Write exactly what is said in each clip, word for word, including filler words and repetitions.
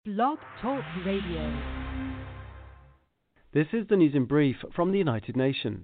Blog Talk Radio. This is the news in brief from the United Nations.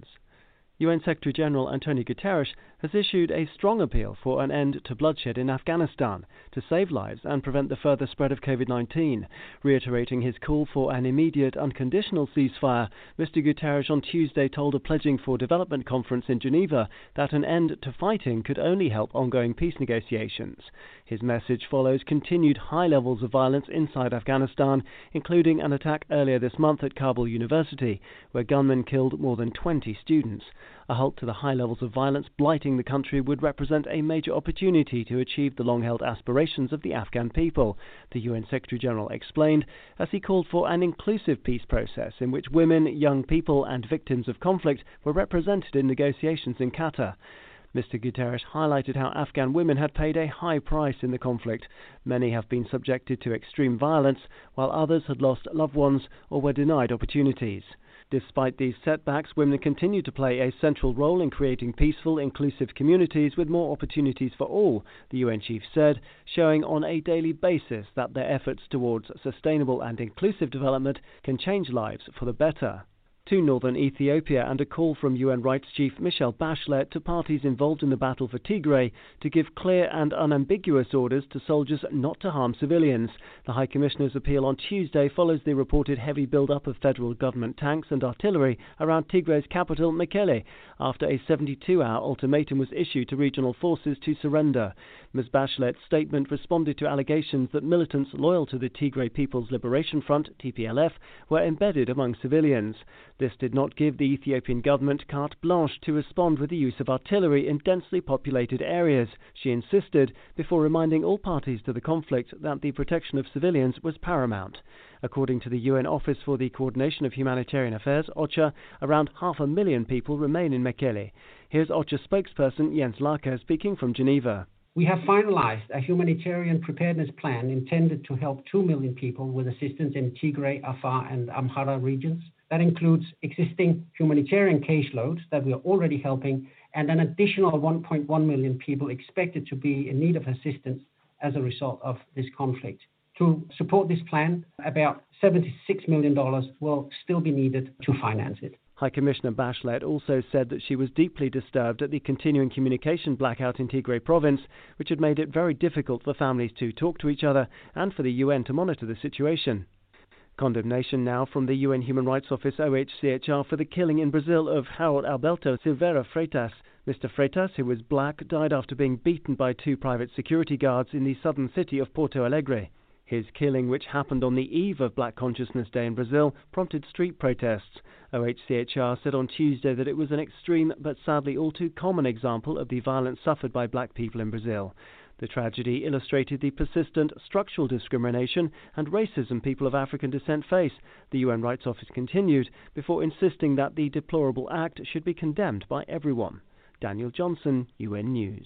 U N Secretary-General Antonio Guterres has issued a strong appeal for an end to bloodshed in Afghanistan to save lives and prevent the further spread of COVID nineteen. Reiterating his call for an immediate, unconditional ceasefire, Mister Guterres on Tuesday told a Pledging for Development conference in Geneva that an end to fighting could only help ongoing peace negotiations. His message follows continued high levels of violence inside Afghanistan, including an attack earlier this month at Kabul University, where gunmen killed more than twenty students. A halt to the high levels of violence blighting the country would represent a major opportunity to achieve the long-held aspirations of the Afghan people, the U N Secretary-General explained, as he called for an inclusive peace process in which women, young people and victims of conflict were represented in negotiations in Qatar. Mister Guterres highlighted how Afghan women had paid a high price in the conflict. Many have been subjected to extreme violence, while others had lost loved ones or were denied opportunities. Despite these setbacks, women continue to play a central role in creating peaceful, inclusive communities with more opportunities for all, the U N chief said, showing on a daily basis that their efforts towards sustainable and inclusive development can change lives for the better. To northern Ethiopia and a call from U N Rights Chief Michelle Bachelet to parties involved in the battle for Tigray to give clear and unambiguous orders to soldiers not to harm civilians. The High Commissioner's appeal on Tuesday follows the reported heavy build-up of federal government tanks and artillery around Tigray's capital, Mekelle, after a seventy-two hour ultimatum was issued to regional forces to surrender. Miz Bachelet's statement responded to allegations that militants loyal to the Tigray People's Liberation Front, T P L F, were embedded among civilians. This did not give the Ethiopian government carte blanche to respond with the use of artillery in densely populated areas, she insisted, before reminding all parties to the conflict that the protection of civilians was paramount. According to the U N Office for the Coordination of Humanitarian Affairs, OCHA, around half a million people remain in Mekelle. Here's OCHA spokesperson Jens Lacher speaking from Geneva. We have finalized a humanitarian preparedness plan intended to help two million people with assistance in Tigray, Afar, and Amhara regions. That includes existing humanitarian caseloads that we are already helping and an additional one point one million people expected to be in need of assistance as a result of this conflict. To support this plan, about seventy-six million dollars will still be needed to finance it. High Commissioner Bachelet also said that she was deeply disturbed at the continuing communication blackout in Tigray province, which had made it very difficult for families to talk to each other and for the U N to monitor the situation. Condemnation now from the U N Human Rights Office O H C H R for the killing in Brazil of Harold Alberto Silveira Freitas. Mister Freitas, who was black, died after being beaten by two private security guards in the southern city of Porto Alegre. His killing, which happened on the eve of Black Consciousness Day in Brazil, prompted street protests. O H C H R said on Tuesday that it was an extreme but sadly all too common example of the violence suffered by black people in Brazil. The tragedy illustrated the persistent structural discrimination and racism people of African descent face, the U N Rights Office continued, before insisting that the deplorable act should be condemned by everyone. Daniel Johnson, U N News.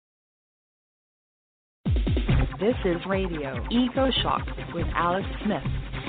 This is Radio Eco Shock with Alice Smith.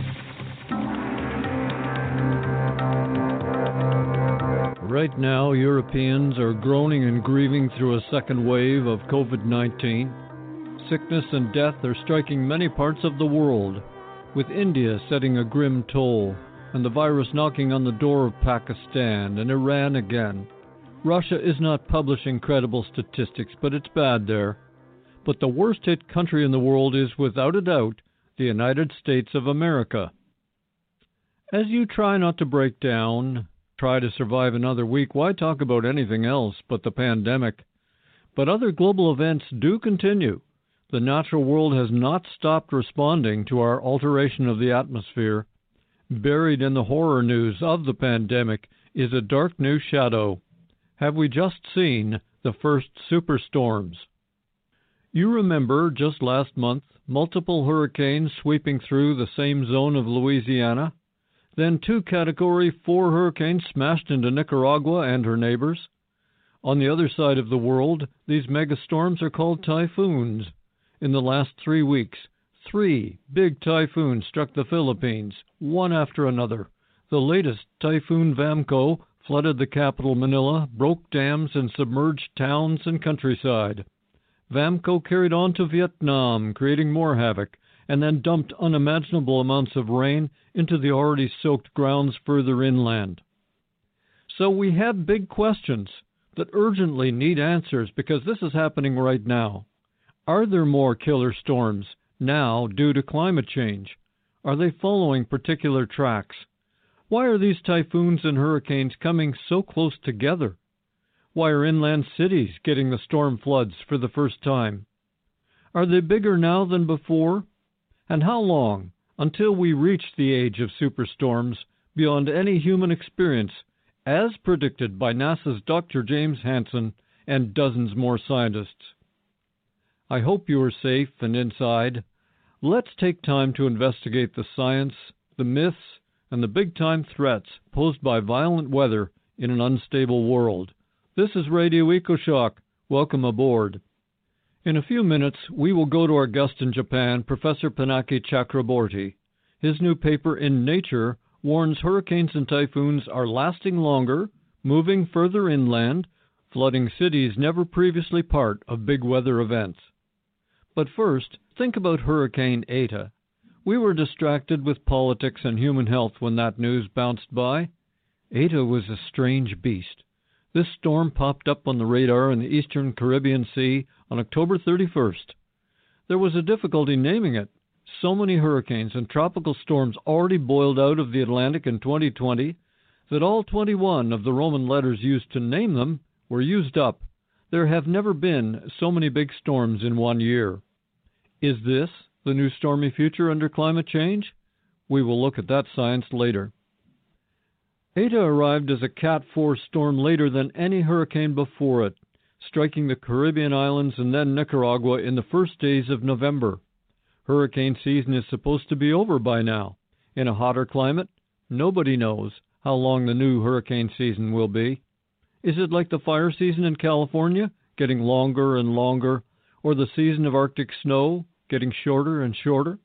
Right now, Europeans are groaning and grieving through a second wave of COVID nineteen. Sickness and death are striking many parts of the world, with India setting a grim toll, and the virus knocking on the door of Pakistan and Iran again. Russia is not publishing credible statistics, but it's bad there. But the worst-hit country in the world is, without a doubt, the United States of America. As you try not to break down, try to survive another week, why talk about anything else but the pandemic? But other global events do continue. The natural world has not stopped responding to our alteration of the atmosphere. Buried in the horror news of the pandemic is a dark new shadow. Have we just seen the first superstorms? You remember just last month, multiple hurricanes sweeping through the same zone of Louisiana? Then two Category four hurricanes smashed into Nicaragua and her neighbors. On the other side of the world, these megastorms are called typhoons. In the last three weeks, three big typhoons struck the Philippines, one after another. The latest, Typhoon Vamco, flooded the capital Manila, broke dams and submerged towns and countryside. Vamco carried on to Vietnam, creating more havoc, and then dumped unimaginable amounts of rain into the already soaked grounds further inland. So we have big questions that urgently need answers because this is happening right now. Are there more killer storms now due to climate change? Are they following particular tracks? Why are these typhoons and hurricanes coming so close together? Why are inland cities getting the storm floods for the first time? Are they bigger now than before? And how long until we reach the age of superstorms beyond any human experience, as predicted by NASA's Doctor James Hansen and dozens more scientists? I hope you are safe and inside. Let's take time to investigate the science, the myths, and the big-time threats posed by violent weather in an unstable world. This is Radio EcoShock. Welcome aboard. In a few minutes, we will go to our guest in Japan, Professor Pinaki Chakraborty. His new paper in Nature warns hurricanes and typhoons are lasting longer, moving further inland, flooding cities never previously part of big weather events. But first, think about Hurricane Eta. We were distracted with politics and human health when that news bounced by. Eta was a strange beast. This storm popped up on the radar in the eastern Caribbean Sea on October thirty-first. There was a difficulty naming it. So many hurricanes and tropical storms already boiled out of the Atlantic in twenty twenty that all twenty-one of the Roman letters used to name them were used up. There have never been so many big storms in one year. Is this the new stormy future under climate change? We will look at that science later. Eta arrived as a Cat four storm later than any hurricane before it, striking the Caribbean islands and then Nicaragua in the first days of November. Hurricane season is supposed to be over by now. In a hotter climate, nobody knows how long the new hurricane season will be. Is it like the fire season in California, getting longer and longer, or the season of Arctic snow, getting shorter and shorter?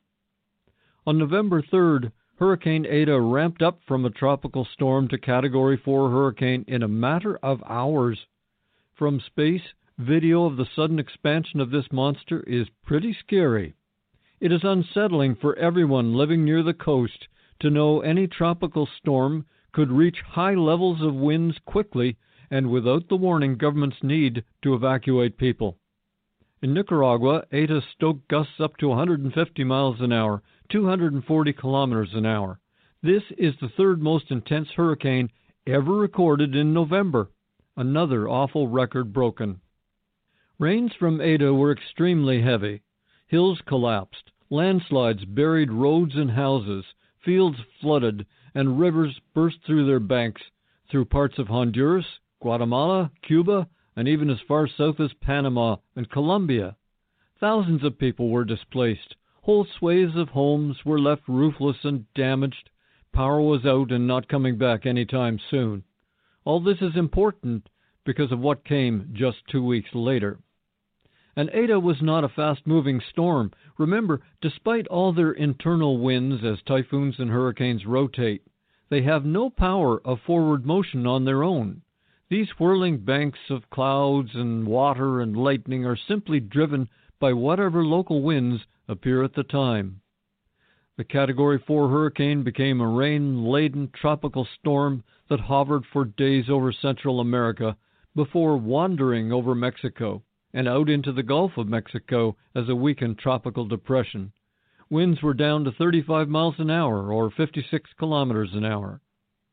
On November third, Hurricane Eta ramped up from a tropical storm to Category four hurricane in a matter of hours. From space, video of the sudden expansion of this monster is pretty scary. It is unsettling for everyone living near the coast to know any tropical storm could reach high levels of winds quickly and without the warning governments need to evacuate people. In Nicaragua, Eta stoked gusts up to one hundred fifty miles an hour, two hundred forty kilometers an hour. This is the third most intense hurricane ever recorded in November. Another awful record broken. Rains from Eta were extremely heavy. Hills collapsed, landslides buried roads and houses, fields flooded, and rivers burst through their banks, through parts of Honduras, Guatemala, Cuba, and even as far south as Panama and Colombia. Thousands of people were displaced. Whole swathes of homes were left roofless and damaged. Power was out and not coming back any time soon. All this is important because of what came just two weeks later. And Eta was not a fast-moving storm. Remember, despite all their internal winds as typhoons and hurricanes rotate, they have no power of forward motion on their own. These whirling banks of clouds and water and lightning are simply driven by whatever local winds appear at the time. The Category four hurricane became a rain-laden tropical storm that hovered for days over Central America before wandering over Mexico and out into the Gulf of Mexico as a weakened tropical depression. Winds were down to thirty-five miles an hour or fifty-six kilometers an hour.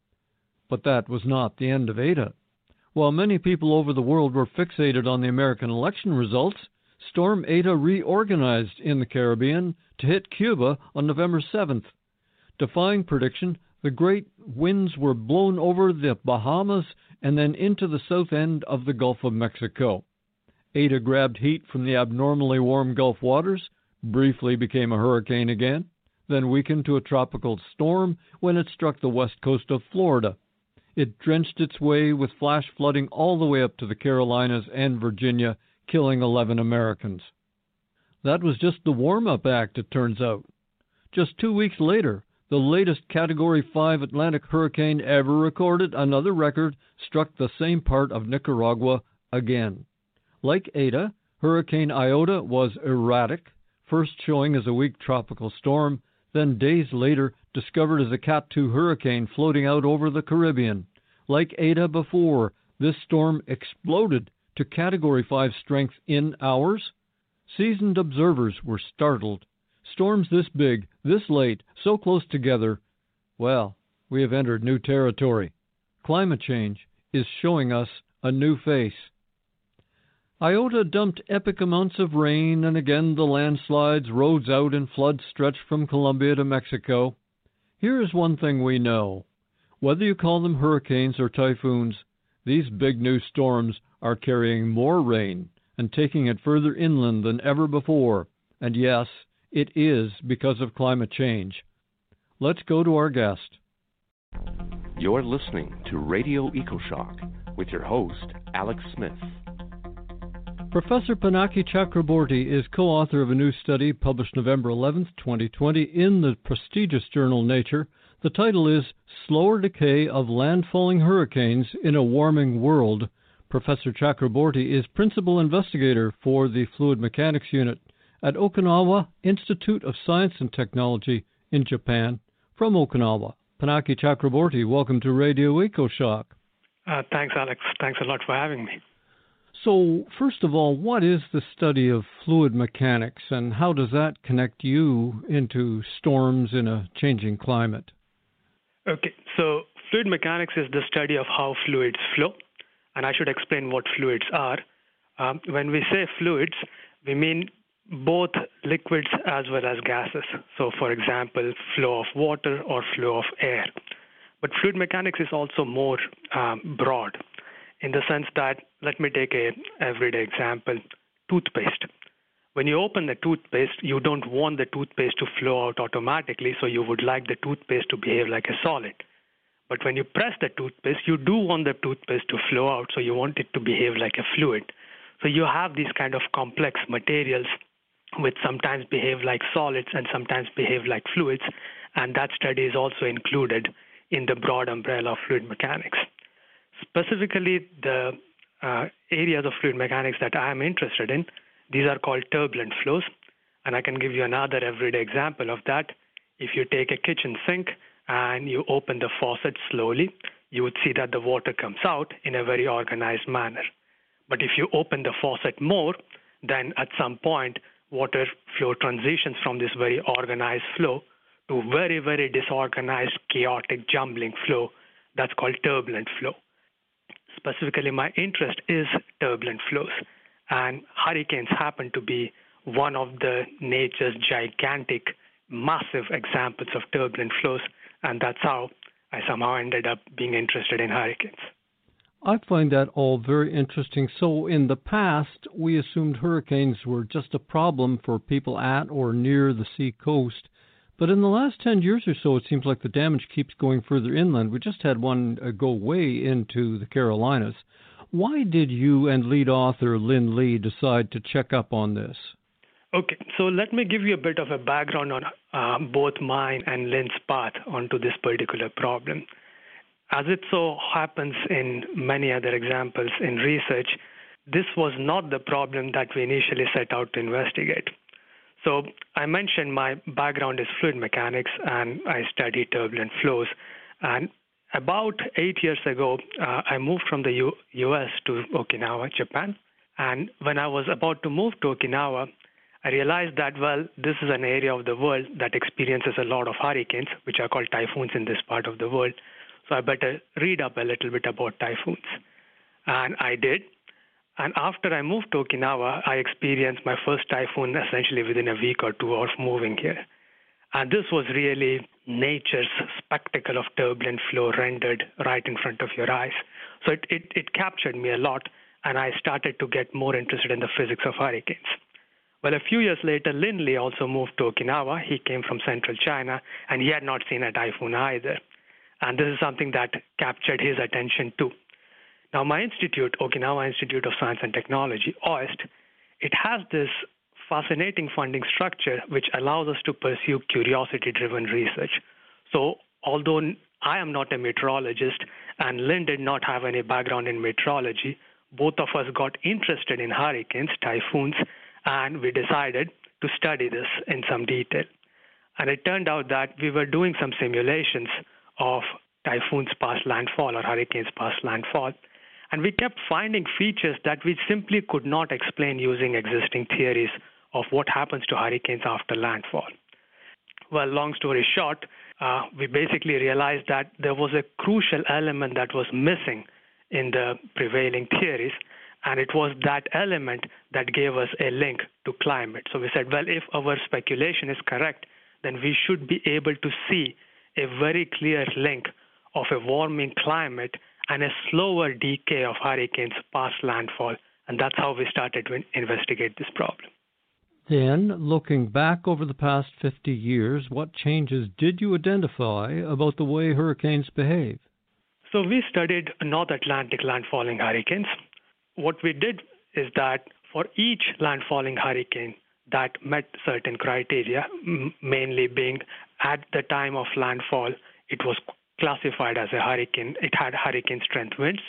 But that was not the end of Eta. While many people over the world were fixated on the American election results, Storm Eta reorganized in the Caribbean to hit Cuba on November seventh. Defying prediction, the great winds were blown over the Bahamas and then into the south end of the Gulf of Mexico. Eta grabbed heat from the abnormally warm Gulf waters, briefly became a hurricane again, then weakened to a tropical storm when it struck the west coast of Florida. It drenched its way with flash flooding all the way up to the Carolinas and Virginia, killing eleven Americans. That was just the warm-up act, it turns out. Just two weeks later, the latest Category five Atlantic hurricane ever recorded, another record, struck the same part of Nicaragua again. Like Eta, Hurricane Iota was erratic, first showing as a weak tropical storm, then days later discovered as a Cat two hurricane floating out over the Caribbean. Like Eta before, this storm exploded to Category five strength in hours. Seasoned observers were startled. Storms this big, this late, so close together, well, we have entered new territory. Climate change is showing us a new face. Iota dumped epic amounts of rain, and again the landslides, roads out, and floods stretched from Colombia to Mexico. Here is one thing we know. Whether you call them hurricanes or typhoons, these big new storms are carrying more rain and taking it further inland than ever before. And yes, it is because of climate change. Let's go to our guest. You're listening to Radio EcoShock with your host, Alex Smith. Professor Pinaki Chakraborty is co-author of a new study published November eleventh, twenty twenty in the prestigious journal Nature. The title is Slower Decay of Landfalling Hurricanes in a Warming World. Professor Chakraborty is principal investigator for the Fluid Mechanics Unit at Okinawa Institute of Science and Technology in Japan. From Okinawa, Pinaki Chakraborty, welcome to Radio EcoShock. Uh, thanks, Alex. Thanks a lot for having me. So, first of all, what is the study of fluid mechanics, and how does that connect you into storms in a changing climate? Okay, so fluid mechanics is the study of how fluids flow, and I should explain what fluids are. Um, when we say fluids, we mean both liquids as well as gases. So, for example, flow of water or flow of air. But fluid mechanics is also more um, broad, in the sense that, let me take a everyday example, toothpaste. When you open the toothpaste, you don't want the toothpaste to flow out automatically, so you would like the toothpaste to behave like a solid. But when you press the toothpaste, you do want the toothpaste to flow out, so you want it to behave like a fluid. So you have these kind of complex materials which sometimes behave like solids and sometimes behave like fluids, and that study is also included in the broad umbrella of fluid mechanics. Specifically, the uh, areas of fluid mechanics that I am interested in, these are called turbulent flows, and I can give you another everyday example of that. If you take a kitchen sink and you open the faucet slowly, you would see that the water comes out in a very organized manner. But if you open the faucet more, then at some point, water flow transitions from this very organized flow to very, very disorganized, chaotic, jumbling flow. That's called turbulent flow. Specifically, my interest is turbulent flows, and hurricanes happen to be one of the nature's gigantic, massive examples of turbulent flows, and that's how I somehow ended up being interested in hurricanes. I find that all very interesting. So in the past, we assumed hurricanes were just a problem for people at or near the sea coast. But in the last ten years or so, it seems like the damage keeps going further inland. We just had one uh, go way into the Carolinas. Why did you and lead author Lynn Lee decide to check up on this? Okay, so let me give you a bit of a background on uh, both mine and Lynn's path onto this particular problem. As it so happens in many other examples in research, this was not the problem that we initially set out to investigate. So I mentioned my background is fluid mechanics, and I study turbulent flows. And about eight years ago, uh, I moved from the U- U.S. to Okinawa, Japan. And when I was about to move to Okinawa, I realized that, well, this is an area of the world that experiences a lot of hurricanes, which are called typhoons in this part of the world. So I better read up a little bit about typhoons. And I did. And after I moved to Okinawa, I experienced my first typhoon essentially within a week or two of moving here. And this was really nature's spectacle of turbulent flow rendered right in front of your eyes. So it, it, it captured me a lot, and I started to get more interested in the physics of hurricanes. Well, a few years later, Lynn Lee also moved to Okinawa. He came from central China, and he had not seen a typhoon either. And this is something that captured his attention too. Now, my institute, Okinawa Institute of Science and Technology, O I S T, it has this fascinating funding structure which allows us to pursue curiosity-driven research. So, although I am not a meteorologist and Lynn did not have any background in meteorology, both of us got interested in hurricanes, typhoons, and we decided to study this in some detail. And it turned out that we were doing some simulations of typhoons past landfall or hurricanes past landfall. And we kept finding features that we simply could not explain using existing theories of what happens to hurricanes after landfall. Well, long story short, uh, we basically realized that there was a crucial element that was missing in the prevailing theories, and it was that element that gave us a link to climate. So we said, well, if our speculation is correct, then we should be able to see a very clear link of a warming climate and a slower decay of hurricanes past landfall. And that's how we started to investigate this problem. Then, looking back over the past fifty years, what changes did you identify about the way hurricanes behave? So we studied North Atlantic landfalling hurricanes. What we did is that for each landfalling hurricane that met certain criteria, m- mainly being at the time of landfall, it was classified as a hurricane. It had hurricane strength winds.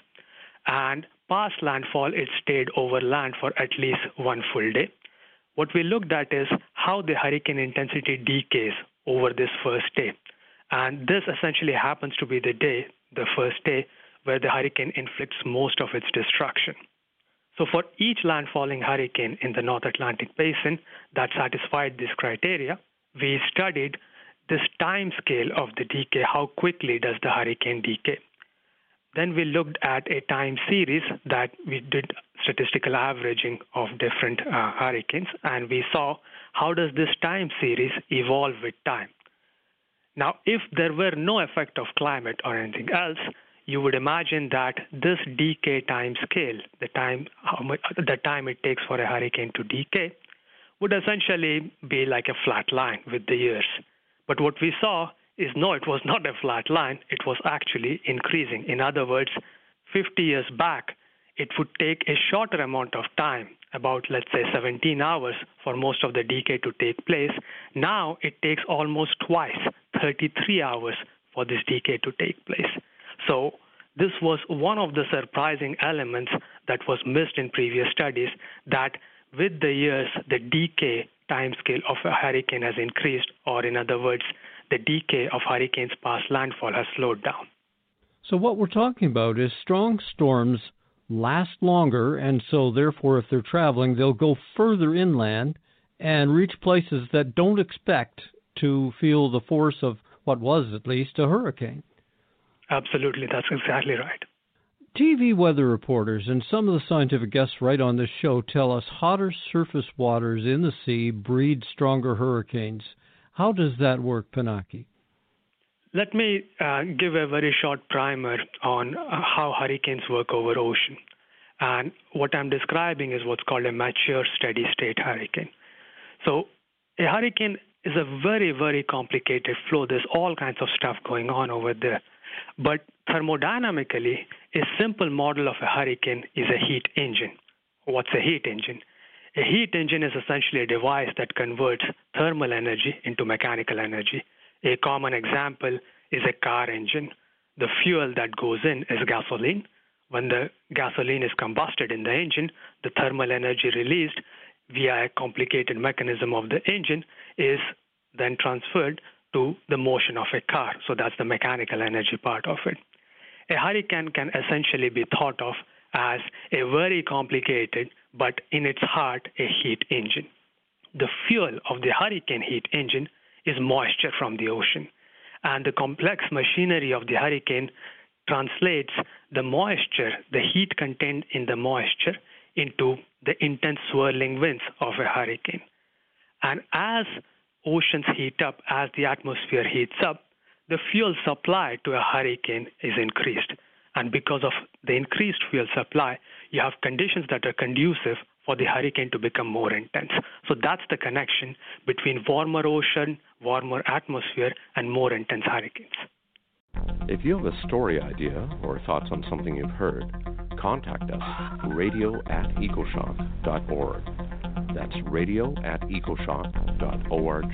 And past landfall, it stayed over land for at least one full day. What we looked at is how the hurricane intensity decays over this first day. And this essentially happens to be the day, the first day, where the hurricane inflicts most of its destruction. So for each landfalling hurricane in the North Atlantic Basin that satisfied this criteria, we studied this time scale of the decay, how quickly does the hurricane decay. Then we looked at a time series that we did statistical averaging of different uh, hurricanes, and we saw how does this time series evolve with time. Now, if there were no effect of climate or anything else, you would imagine that this decay time scale, the time how much, the time it takes for a hurricane to decay, would essentially be like a flat line with the years. But what we saw is no, it was not a flat line. It was actually increasing. In other words, fifty years back, it would take a shorter amount of time, about, let's say, seventeen hours for most of the decay to take place. Now it takes almost twice, thirty-three hours for this decay to take place. So this was one of the surprising elements that was missed in previous studies, that with the years, the decay timescale of a hurricane has increased, or in other words, the decay of hurricanes past landfall has slowed down. So what we're talking about is strong storms last longer, and so therefore if they're traveling, they'll go further inland and reach places that don't expect to feel the force of what was at least a hurricane. Absolutely, that's exactly right. T V weather reporters and some of the scientific guests right on this show tell us hotter surface waters in the sea breed stronger hurricanes. How does that work, Pinaki? Let me uh, give a very short primer on uh, how hurricanes work over ocean. And what I'm describing is what's called a mature steady-state hurricane. So a hurricane is a very, very complicated flow. There's all kinds of stuff going on over there. But thermodynamically, a simple model of a hurricane is a heat engine. What's a heat engine? A heat engine is essentially a device that converts thermal energy into mechanical energy. A common example is a car engine. The fuel that goes in is gasoline. When the gasoline is combusted in the engine, the thermal energy released via a complicated mechanism of the engine is then transferred to the motion of a car. So that's the mechanical energy part of it. A hurricane can essentially be thought of as a very complicated, but in its heart, a heat engine. The fuel of the hurricane heat engine is moisture from the ocean. And the complex machinery of the hurricane translates the moisture, the heat contained in the moisture, into the intense swirling winds of a hurricane. And as oceans heat up, as the atmosphere heats up, the fuel supply to a hurricane is increased. And because of the increased fuel supply, you have conditions that are conducive for the hurricane to become more intense. So that's the connection between warmer ocean, warmer atmosphere, and more intense hurricanes. If you have a story idea or thoughts on something you've heard, contact us, radio at ecoshock dot org. That's radio at ecoshock dot org.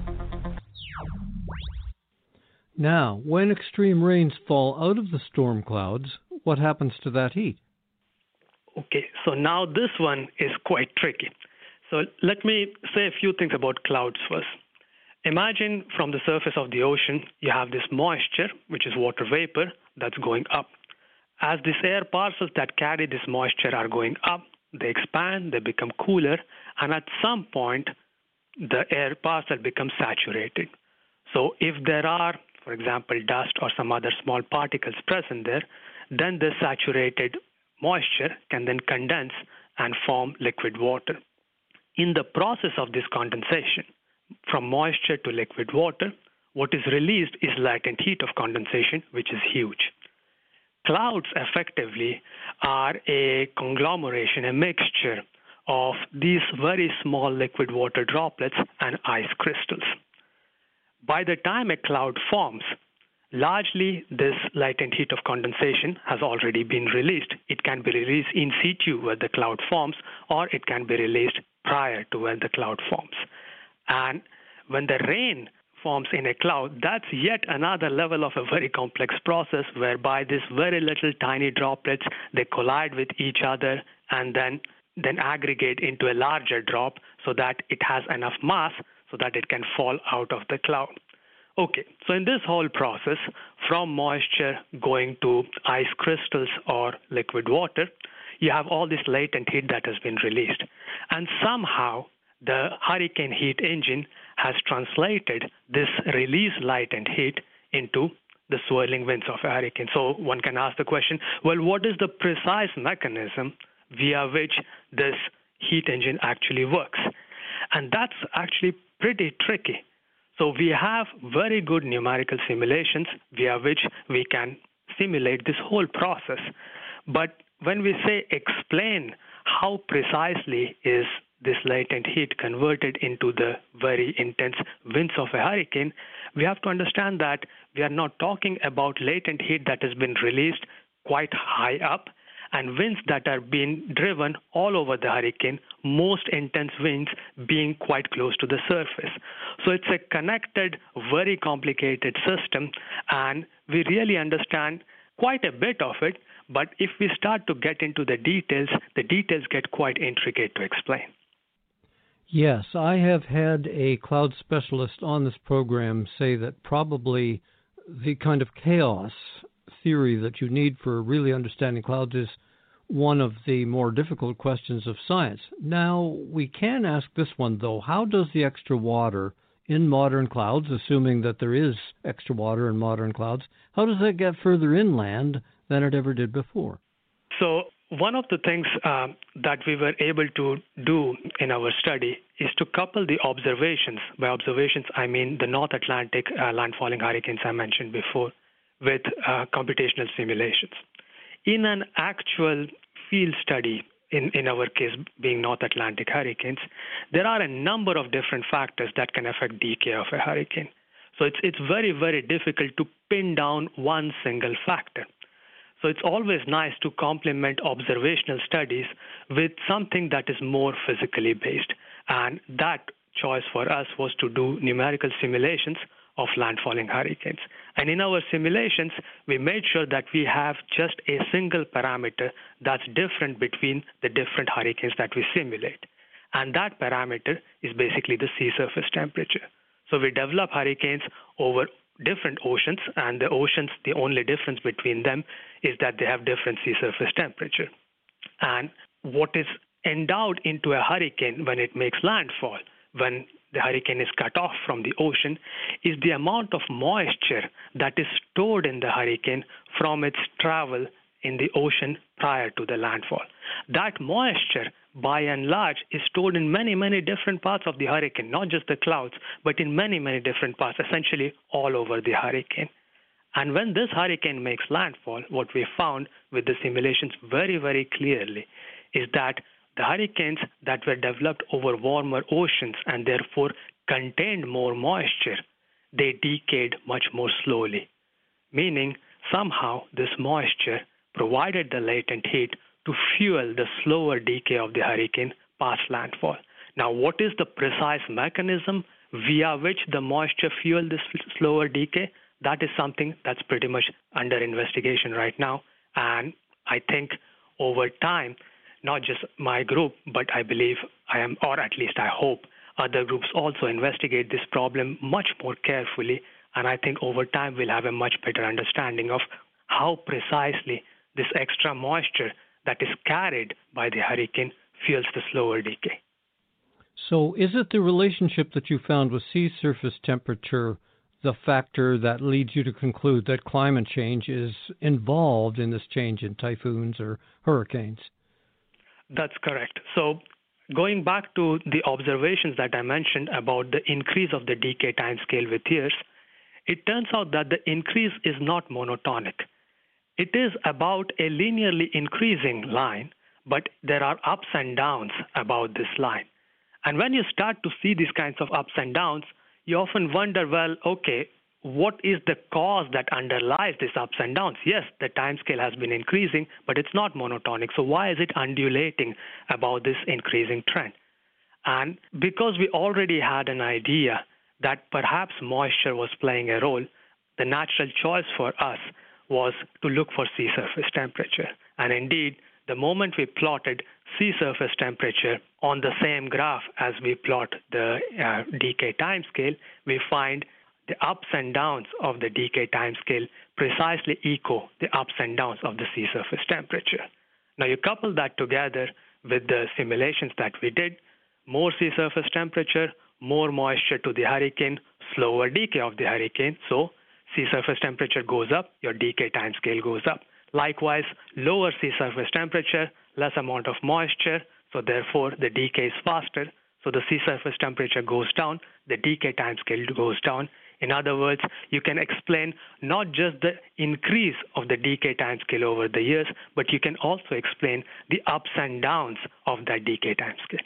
Now, when extreme rains fall out of the storm clouds, what happens to that heat? Okay, so now this one is quite tricky. So let me say a few things about clouds first. Imagine from the surface of the ocean, you have this moisture, which is water vapor, that's going up. As these air parcels that carry this moisture are going up, they expand, they become cooler, and at some point, the air parcel becomes saturated. So if there are, for example, dust or some other small particles present there, then the saturated moisture can then condense and form liquid water. In the process of this condensation, from moisture to liquid water, what is released is latent heat of condensation, which is huge. Clouds effectively are a conglomeration, a mixture of these very small liquid water droplets and ice crystals. By the time a cloud forms, largely this latent heat of condensation has already been released. It can be released in situ where the cloud forms, or it can be released prior to when the cloud forms. And when the rain forms in a cloud, that's yet another level of a very complex process whereby these very little tiny droplets, they collide with each other and then, then aggregate into a larger drop so that it has enough mass so that it can fall out of the cloud. Okay, so in this whole process, from moisture going to ice crystals or liquid water, you have all this latent heat that has been released. And somehow the hurricane heat engine has translated this released latent heat into the swirling winds of a hurricane. So one can ask the question, well, what is the precise mechanism via which this heat engine actually works? And that's actually pretty tricky. So we have very good numerical simulations via which we can simulate this whole process. But when we say explain how precisely is this latent heat converted into the very intense winds of a hurricane, we have to understand that we are not talking about latent heat that has been released quite high up and winds that are being driven all over the hurricane, most intense winds being quite close to the surface. So it's a connected, very complicated system, and we really understand quite a bit of it, but if we start to get into the details, the details get quite intricate to explain. Yes, I have had a cloud specialist on this program say that probably the kind of chaos theory that you need for really understanding clouds is one of the more difficult questions of science. Now, we can ask this one, though. How does the extra water in modern clouds, assuming that there is extra water in modern clouds, how does that get further inland than it ever did before? So one of the things uh, that we were able to do in our study is to couple the observations. By observations, I mean the North Atlantic uh, landfalling hurricanes I mentioned before, with uh, computational simulations. In an actual field study, in, in our case being North Atlantic hurricanes, there are a number of different factors that can affect decay of a hurricane. So it's, it's very, very difficult to pin down one single factor. So it's always nice to complement observational studies with something that is more physically based. And that choice for us was to do numerical simulations of landfalling hurricanes. And in our simulations, we made sure that we have just a single parameter that's different between the different hurricanes that we simulate. And that parameter is basically the sea surface temperature. So we develop hurricanes over different oceans, and the oceans, the only difference between them is that they have different sea surface temperature. And what is endowed into a hurricane when it makes landfall, when the hurricane is cut off from the ocean, is the amount of moisture that is stored in the hurricane from its travel in the ocean prior to the landfall. That moisture, by and large, is stored in many, many different parts of the hurricane, not just the clouds, but in many, many different parts, essentially all over the hurricane. And when this hurricane makes landfall, what we found with the simulations very, very clearly is that the hurricanes that were developed over warmer oceans and therefore contained more moisture, they decayed much more slowly, meaning somehow this moisture provided the latent heat to fuel the slower decay of the hurricane past landfall. Now, what is the precise mechanism via which the moisture fueled this slower decay? That is something that's pretty much under investigation right now. And I think over time, not just my group, but I believe I am, or at least I hope, other groups also investigate this problem much more carefully. And I think over time we'll have a much better understanding of how precisely this extra moisture that is carried by the hurricane fuels the slower decay. So is it the relationship that you found with sea surface temperature the factor that leads you to conclude that climate change is involved in this change in typhoons or hurricanes? That's correct. So going back to the observations that I mentioned about the increase of the decay timescale with years, it turns out that the increase is not monotonic. It is about a linearly increasing line, but there are ups and downs about this line. And when you start to see these kinds of ups and downs, you often wonder, well, okay, what is the cause that underlies these ups and downs? Yes, the time scale has been increasing, but it's not monotonic. So why is it undulating about this increasing trend? And because we already had an idea that perhaps moisture was playing a role, the natural choice for us was to look for sea surface temperature. And indeed, the moment we plotted sea surface temperature on the same graph as we plot the uh, decay timescale, we find the ups and downs of the decay timescale precisely echo the ups and downs of the sea surface temperature. Now you couple that together with the simulations that we did, more sea surface temperature, more moisture to the hurricane, slower decay of the hurricane. So sea surface temperature goes up, your decay timescale goes up. Likewise, lower sea surface temperature, less amount of moisture, so therefore the decay is faster. So the sea surface temperature goes down, the decay timescale goes down. In other words, you can explain not just the increase of the decay timescale over the years, but you can also explain the ups and downs of that decay timescale.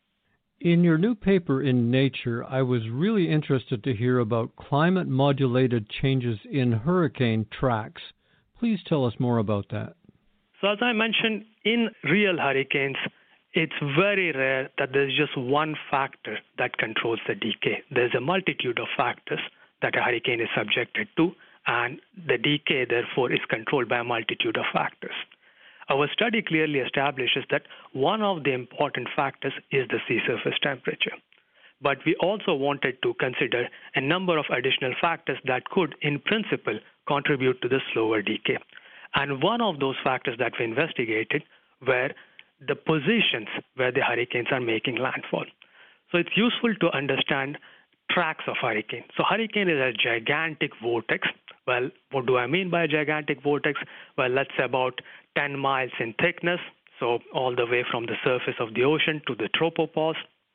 In your new paper in Nature, I was really interested to hear about climate-modulated changes in hurricane tracks. Please tell us more about that. So as I mentioned, in real hurricanes, it's very rare that there's just one factor that controls the decay. There's a multitude of factors that a hurricane is subjected to, and the decay, therefore, is controlled by a multitude of factors. Our study clearly establishes that one of the important factors is the sea surface temperature. But we also wanted to consider a number of additional factors that could, in principle, contribute to the slower decay. And one of those factors that we investigated were the positions where the hurricanes are making landfall. So it's useful to understand tracks of hurricane. So hurricane is a gigantic vortex. Well, what do I mean by a gigantic vortex? Well, let's say about ten miles in thickness, so all the way from the surface of the ocean to the tropopause,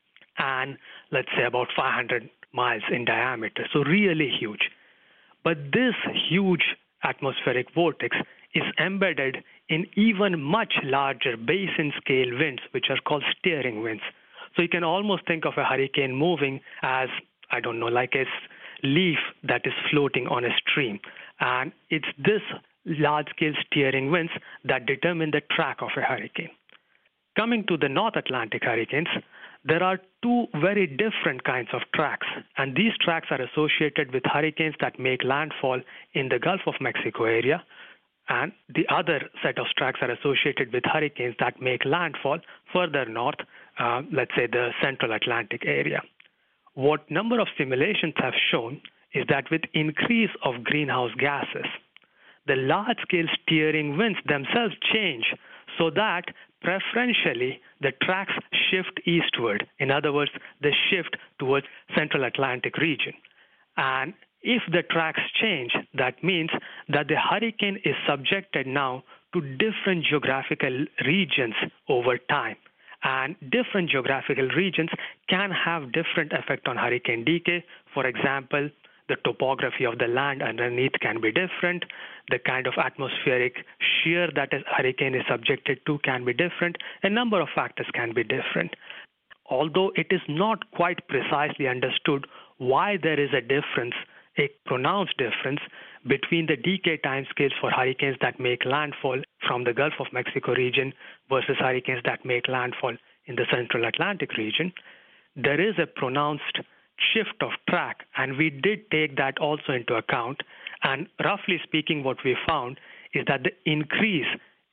and let's say about five hundred miles in diameter, so really huge. But this huge atmospheric vortex is embedded in even much larger basin-scale winds, which are called steering winds. So you can almost think of a hurricane moving as, I don't know, like a leaf that is floating on a stream. And it's this large-scale steering winds that determine the track of a hurricane. Coming to the North Atlantic hurricanes, there are two very different kinds of tracks, and these tracks are associated with hurricanes that make landfall in the Gulf of Mexico area, and the other set of tracks are associated with hurricanes that make landfall further north, uh, let's say the Central Atlantic area. What number of simulations have shown is that with increase of greenhouse gases, the large-scale steering winds themselves change so that preferentially the tracks shift eastward. In other words, they shift towards Central Atlantic region. And if the tracks change, that means that the hurricane is subjected now to different geographical regions over time. And different geographical regions can have different effect on hurricane decay. For example, the topography of the land underneath can be different. The kind of atmospheric shear that a hurricane is subjected to can be different. A number of factors can be different. Although it is not quite precisely understood why there is a difference, a pronounced difference, between the decay timescales for hurricanes that make landfall from the Gulf of Mexico region versus hurricanes that make landfall in the Central Atlantic region, there is a pronounced shift of track, and we did take that also into account. And roughly speaking, what we found is that the increase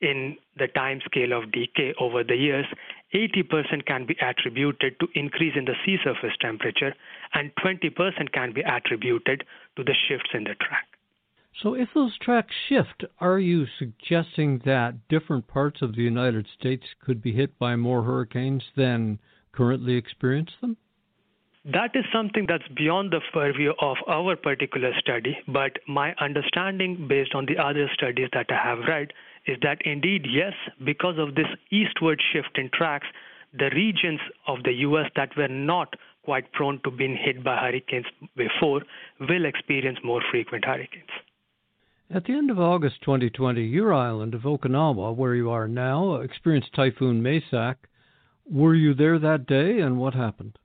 in the time scale of decay over the years, eighty percent can be attributed to increase in the sea surface temperature, and twenty percent can be attributed to the shifts in the track. So if those tracks shift, are you suggesting that different parts of the United States could be hit by more hurricanes than currently experience them? That is something that's beyond the purview of our particular study, but my understanding based on the other studies that I have read is that indeed, yes, because of this eastward shift in tracks, the regions of the U S that were not quite prone to being hit by hurricanes before will experience more frequent hurricanes. At the end of August twenty twenty, your island of Okinawa, where you are now, experienced Typhoon Maysak. Were you there that day, and what happened?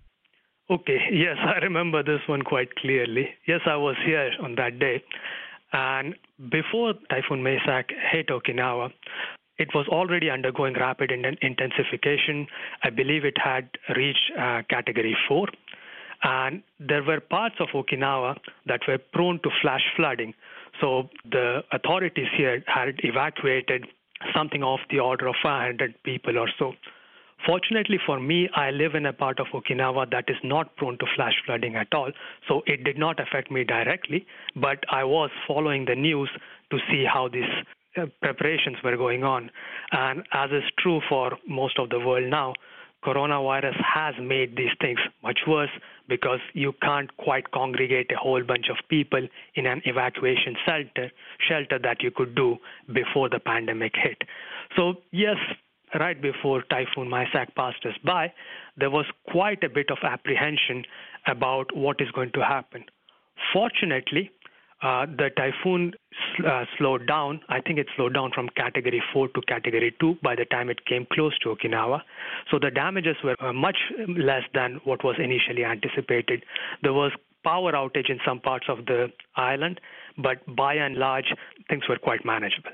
Okay, yes, I remember this one quite clearly. Yes, I was here on that day. And before Typhoon Maysak hit Okinawa, it was already undergoing rapid intensification. I believe it had reached uh, Category four. And there were parts of Okinawa that were prone to flash flooding. So the authorities here had evacuated something of the order of five hundred people or so. Fortunately for me, I live in a part of Okinawa that is not prone to flash flooding at all, so it did not affect me directly, but I was following the news to see how these uh, preparations were going on. And as is true for most of the world now, coronavirus has made these things much worse because you can't quite congregate a whole bunch of people in an evacuation shelter, shelter that you could do before the pandemic hit. So yes, right before Typhoon Maysak passed us by, there was quite a bit of apprehension about what is going to happen. Fortunately, uh, the typhoon sl- uh, slowed down. I think it slowed down from Category four to Category two by the time it came close to Okinawa. So the damages were uh, much less than what was initially anticipated. There was power outage in some parts of the island, but by and large, things were quite manageable.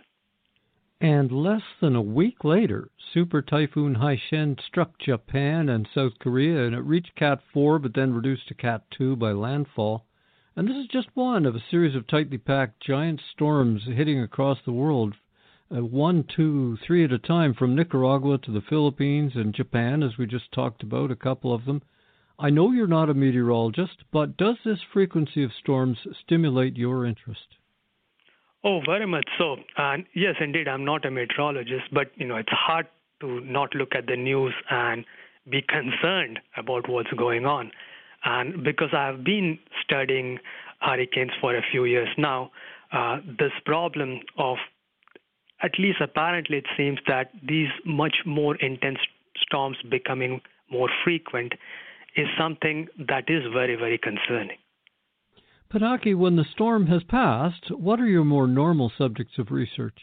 And less than a week later, Super Typhoon Haishen struck Japan and South Korea, and it reached Cat four, but then reduced to Cat two by landfall. And this is just one of a series of tightly packed giant storms hitting across the world, uh, one, two, three at a time, from Nicaragua to the Philippines and Japan, as we just talked about, a couple of them. I know you're not a meteorologist, but does this frequency of storms stimulate your interest? Oh, very much so. And yes, indeed, I'm not a meteorologist, but you know, it's hard to not look at the news and be concerned about what's going on. And because I've been studying hurricanes for a few years now, uh, this problem of, at least apparently it seems that these much more intense storms becoming more frequent is something that is very, very concerning. Pinaki, when the storm has passed, what are your more normal subjects of research?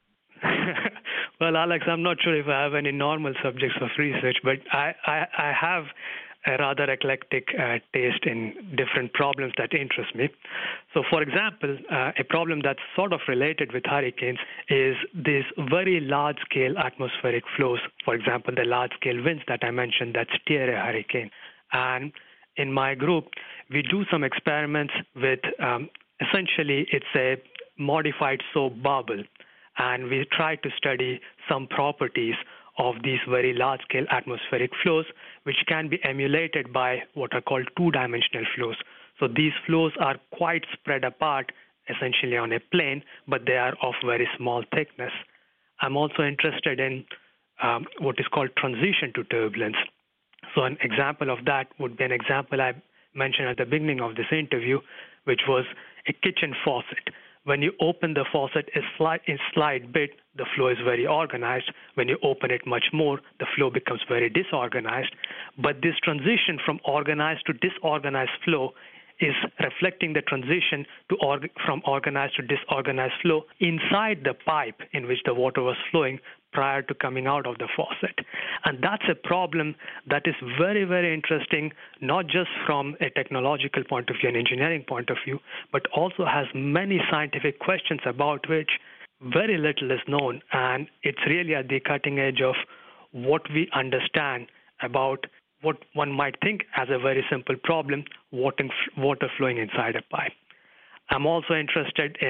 Well, Alex, I'm not sure if I have any normal subjects of research, but I, I, I have a rather eclectic uh, taste in different problems that interest me. So, for example, uh, a problem that's sort of related with hurricanes is these very large-scale atmospheric flows. For example, the large-scale winds that I mentioned that steer a hurricane. And in my group, we do some experiments with, um, essentially, it's a modified soap bubble, and we try to study some properties of these very large-scale atmospheric flows, which can be emulated by what are called two-dimensional flows. So these flows are quite spread apart, essentially on a plane, but they are of very small thickness. I'm also interested in um, what is called transition to turbulence. So an example of that would be an example I mentioned at the beginning of this interview, which was a kitchen faucet. When you open the faucet a slight, a slight bit, the flow is very organized. When you open it much more, the flow becomes very disorganized. But this transition from organized to disorganized flow is reflecting the transition to org- from organized to disorganized flow inside the pipe in which the water was flowing prior to coming out of the faucet. And that's a problem that is very, very interesting, not just from a technological point of view, an engineering point of view, but also has many scientific questions about which very little is known. And it's really at the cutting edge of what we understand about what one might think as a very simple problem, water flowing inside a pipe. I'm also interested in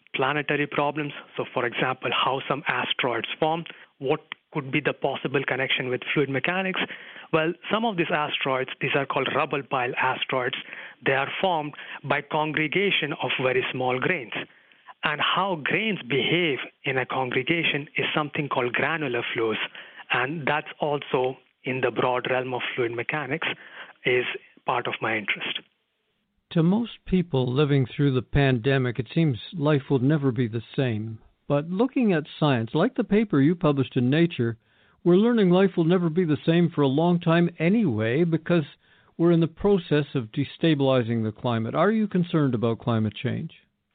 planetary problems. So, for example, how some asteroids form, what could be the possible connection with fluid mechanics? Well, some of these asteroids, these are called rubble pile asteroids, they are formed by congregation of very small grains. And how grains behave in a congregation is something called granular flows. And that's also in the broad realm of fluid mechanics, is part of my interest. To most people living through the pandemic, it seems life will never be the same. But looking at science, like the paper you published in Nature, we're learning life will never be the same for a long time anyway, because we're in the process of destabilizing the climate. Are you concerned about climate change?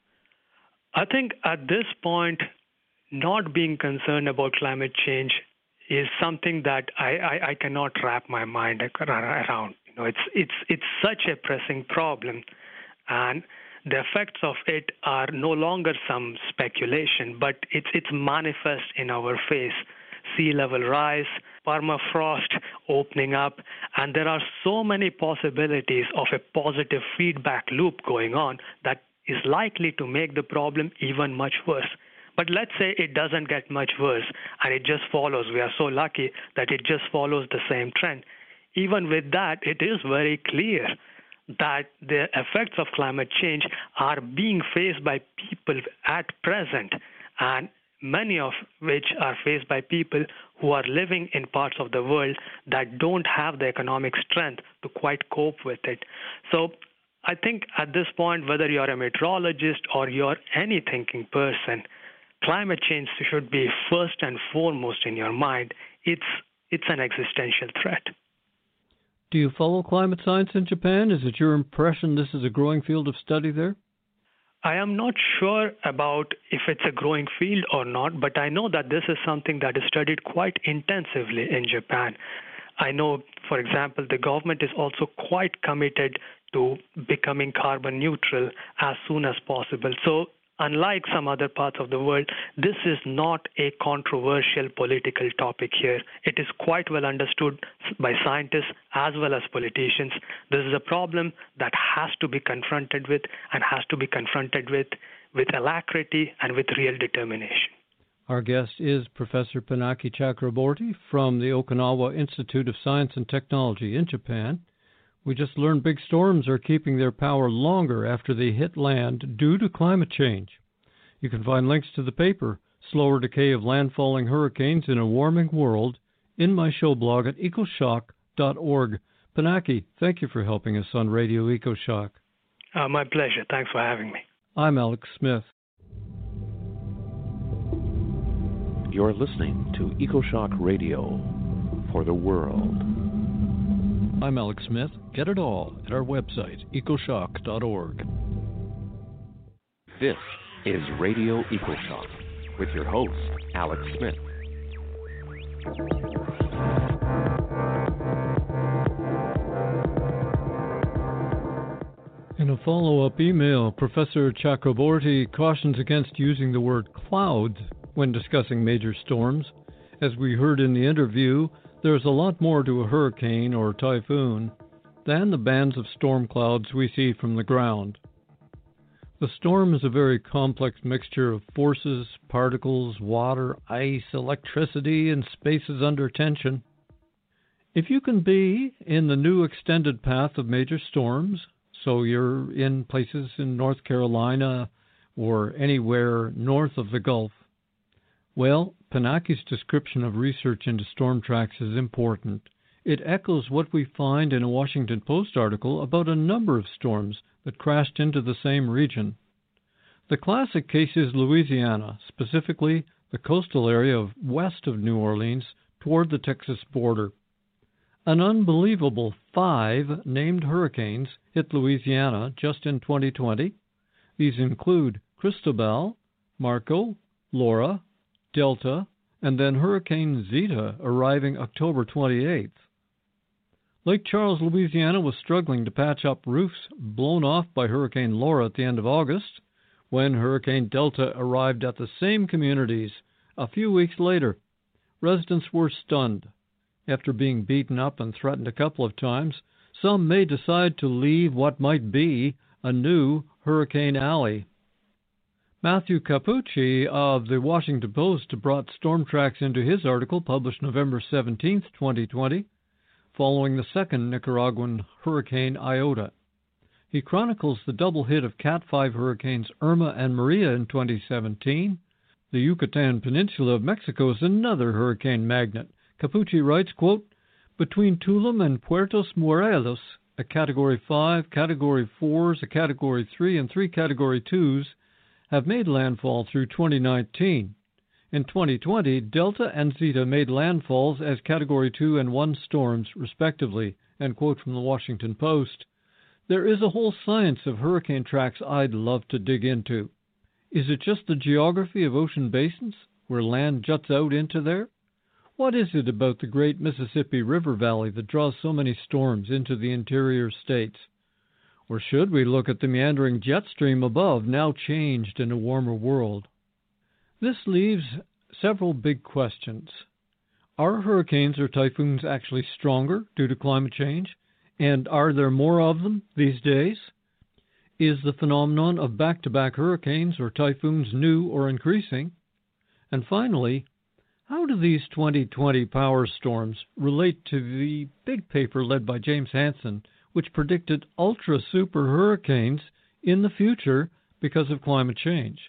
I think at this point, not being concerned about climate change is something that I, I, I cannot wrap my mind around. You know, it's it's it's such a pressing problem, and the effects of it are no longer some speculation, but it's it's manifest in our face. Sea level rise, permafrost opening up, and there are so many possibilities of a positive feedback loop going on that is likely to make the problem even much worse. But let's say it doesn't get much worse and it just follows. We are so lucky that it just follows the same trend. Even with that, it is very clear that the effects of climate change are being faced by people at present, and many of which are faced by people who are living in parts of the world that don't have the economic strength to quite cope with it. So I think at this point, whether you're a meteorologist or you're any thinking person, climate change should be first and foremost in your mind. It's it's an existential threat. Do you follow climate science in Japan? Is it your impression this is a growing field of study there? I am not sure about if it's a growing field or not, but I know that this is something that is studied quite intensively in Japan. I know, for example, the government is also quite committed to becoming carbon neutral as soon as possible. So unlike some other parts of the world, this is not a controversial political topic here. It is quite well understood by scientists as well as politicians. This is a problem that has to be confronted with and has to be confronted with with alacrity and with real determination. Our guest is Professor Pinaki Chakraborty from the Okinawa Institute of Science and Technology in Japan. We just learned big storms are keeping their power longer after they hit land due to climate change. You can find links to the paper, Slower Decay of Landfalling Hurricanes in a Warming World, in my show blog at ecoshock dot org. Pinaki, thank you for helping us on Radio EcoShock. Uh, my pleasure. Thanks for having me. I'm Alex Smith. You're listening to EcoShock Radio for the world. I'm Alex Smith. Get it all at our website, ecoshock dot org. This is Radio EcoShock with your host, Alex Smith. In a follow-up email, Professor Chakraborty cautions against using the word clouds when discussing major storms. As we heard in the interview, there's a lot more to a hurricane or typhoon than the bands of storm clouds we see from the ground. The storm is a very complex mixture of forces, particles, water, ice, electricity, and spaces under tension. If you can be in the new extended path of major storms, so you're in places in North Carolina or anywhere north of the Gulf, well, Pinaki's description of research into storm tracks is important. It echoes what we find in a Washington Post article about a number of storms that crashed into the same region. The classic case is Louisiana, specifically the coastal area of west of New Orleans toward the Texas border. An unbelievable five named hurricanes hit Louisiana just in twenty twenty. These include Cristobal, Marco, Laura, Delta, and then Hurricane Zeta arriving October twenty-eighth. Lake Charles, Louisiana was struggling to patch up roofs blown off by Hurricane Laura at the end of August, when Hurricane Delta arrived at the same communities a few weeks later. Residents were stunned. After being beaten up and threatened a couple of times, some may decide to leave what might be a new Hurricane Alley. Matthew Capucci of the Washington Post brought storm tracks into his article published November seventeenth, twenty twenty, following the second Nicaraguan Hurricane Iota. He chronicles the double hit of Cat five hurricanes Irma and Maria in twenty seventeen. The Yucatan Peninsula of Mexico is another hurricane magnet. Capucci writes, quote, "Between Tulum and Puerto Morelos, a Category five, Category fours, a Category three, and three Category twos have made landfall through twenty nineteen. In twenty twenty, Delta and Zeta made landfalls as Category two and one storms, respectively," end quote from the Washington Post. There is a whole science of hurricane tracks I'd love to dig into. Is it just the geography of ocean basins, where land juts out into there? What is it about the great Mississippi River Valley that draws so many storms into the interior states? Or should we look at the meandering jet stream above, now changed in a warmer world? This leaves several big questions. Are hurricanes or typhoons actually stronger due to climate change? And are there more of them these days? Is the phenomenon of back-to-back hurricanes or typhoons new or increasing? And finally, how do these twenty twenty power storms relate to the big paper led by James Hansen, which predicted ultra-super hurricanes in the future because of climate change?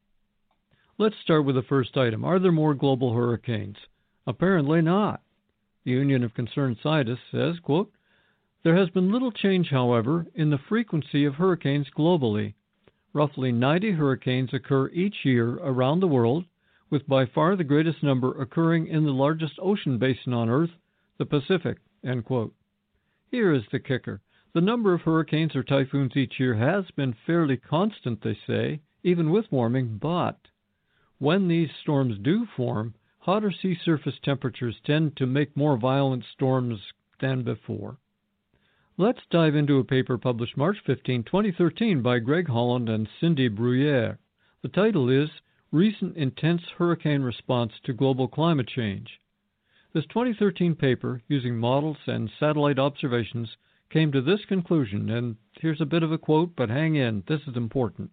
Let's start with the first item. Are there more global hurricanes? Apparently not. The Union of Concerned Scientists says, quote, "There has been little change, however, in the frequency of hurricanes globally. Roughly ninety hurricanes occur each year around the world, with by far the greatest number occurring in the largest ocean basin on Earth, the Pacific," end quote. Here is the kicker. The number of hurricanes or typhoons each year has been fairly constant, they say, even with warming, but when these storms do form, hotter sea surface temperatures tend to make more violent storms than before. Let's dive into a paper published March fifteenth, twenty thirteen by Greg Holland and Cindy Bruyere. The title is Recent Intense Hurricane Response to Global Climate Change. This twenty thirteen paper, using models and satellite observations, came to this conclusion, and here's a bit of a quote, but hang in, this is important.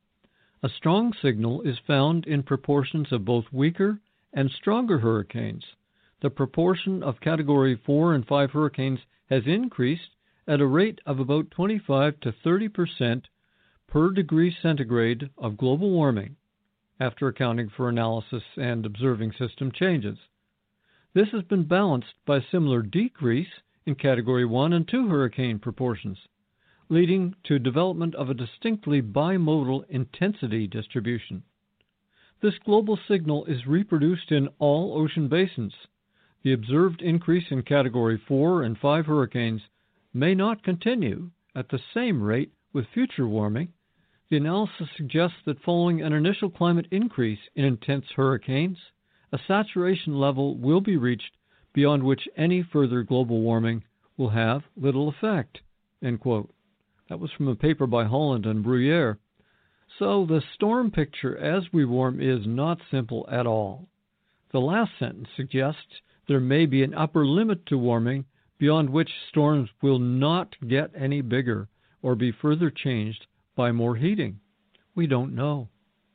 A strong signal is found in proportions of both weaker and stronger hurricanes. The proportion of Category four and five hurricanes has increased at a rate of about twenty-five to thirty percent per degree centigrade of global warming, after accounting for analysis and observing system changes. This has been balanced by a similar decrease in Category one and two hurricane proportions, leading to development of a distinctly bimodal intensity distribution. This global signal is reproduced in all ocean basins. The observed increase in Category four and five hurricanes may not continue at the same rate with future warming. The analysis suggests that following an initial climate increase in intense hurricanes, a saturation level will be reached beyond which any further global warming will have little effect, end quote. That was from a paper by Holland and Bruyere. So the storm picture as we warm is not simple at all. The last sentence suggests there may be an upper limit to warming beyond which storms will not get any bigger or be further changed by more heating. We don't know.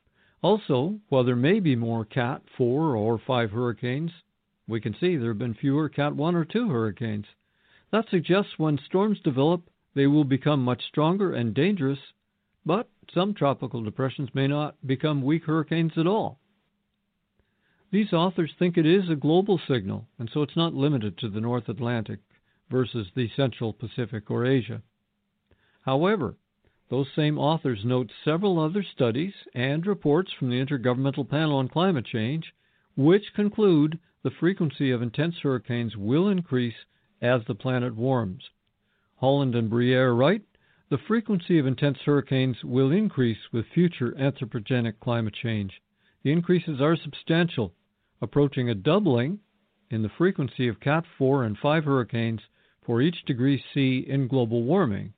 Also, while there may be more Cat four or five hurricanes, we can see there have been fewer Cat one or two hurricanes. That suggests when storms develop, they will become much stronger and dangerous, but some tropical depressions may not become weak hurricanes at all. These authors think it is a global signal, and so it's not limited to the North Atlantic versus the Central Pacific or Asia. However, those same authors note several other studies and reports from the Intergovernmental Panel on Climate Change, which conclude the frequency of intense hurricanes will increase as the planet warms. Holland and Bruyere write, the frequency of intense hurricanes will increase with future anthropogenic climate change. The increases are substantial, approaching a doubling in the frequency of Cat four and five hurricanes for each degree C in global warming.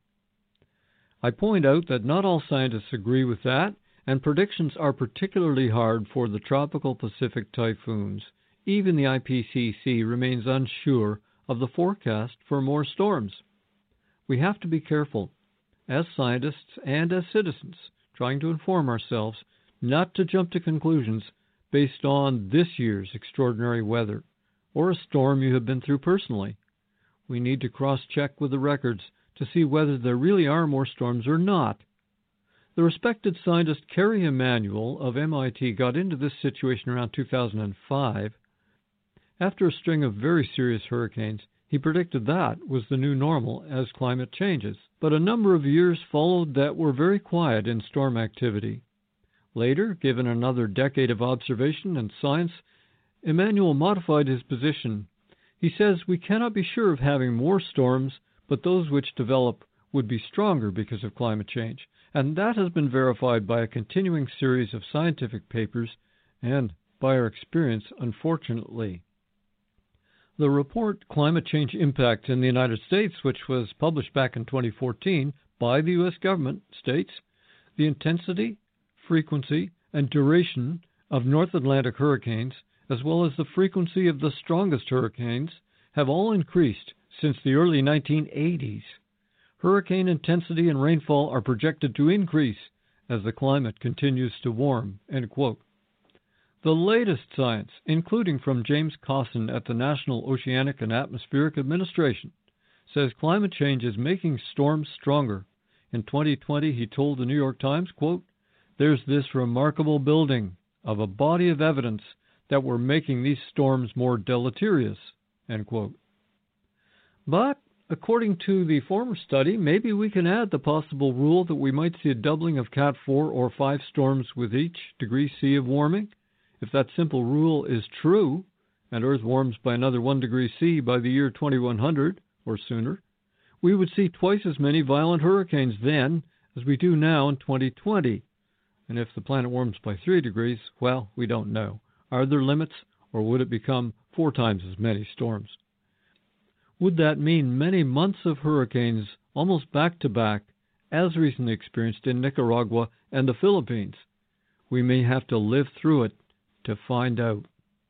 I point out that not all scientists agree with that, and predictions are particularly hard for the tropical Pacific typhoons. Even the I P C C remains unsure of the forecast for more storms. We have to be careful, as scientists and as citizens, trying to inform ourselves, not to jump to conclusions based on this year's extraordinary weather or a storm you have been through personally. We need to cross-check with the records to see whether there really are more storms or not. The respected scientist Kerry Emanuel of M I T got into this situation around two thousand five. After a string of very serious hurricanes, he predicted that was the new normal as climate changes. But a number of years followed that were very quiet in storm activity. Later, given another decade of observation and science, Emanuel modified his position. He says we cannot be sure of having more storms, but those which develop would be stronger because of climate change. And that has been verified by a continuing series of scientific papers and by our experience, unfortunately. The report Climate Change Impact in the United States, which was published back in twenty fourteen by the U S government, states the intensity, frequency, and duration of North Atlantic hurricanes, as well as the frequency of the strongest hurricanes, have all increased since the early nineteen eighties. Hurricane intensity and rainfall are projected to increase as the climate continues to warm. End quote. The latest science, including from James Cosson at the National Oceanic and Atmospheric Administration, says climate change is making storms stronger. In twenty twenty, he told the New York Times, quote, "There's this remarkable building of a body of evidence that we're making these storms more deleterious." End quote. But according to the former study, maybe we can add the possible rule that we might see a doubling of Cat four or five storms with each degree C of warming. If that simple rule is true, and Earth warms by another one degree C by the year twenty-one hundred or sooner, we would see twice as many violent hurricanes then as we do now in twenty twenty. And if the planet warms by three degrees, well, we don't know. Are there limits, or would it become four times as many storms? Would that mean many months of hurricanes, almost back-to-back, as recently experienced in Nicaragua and the Philippines? We may have to live through it to find out.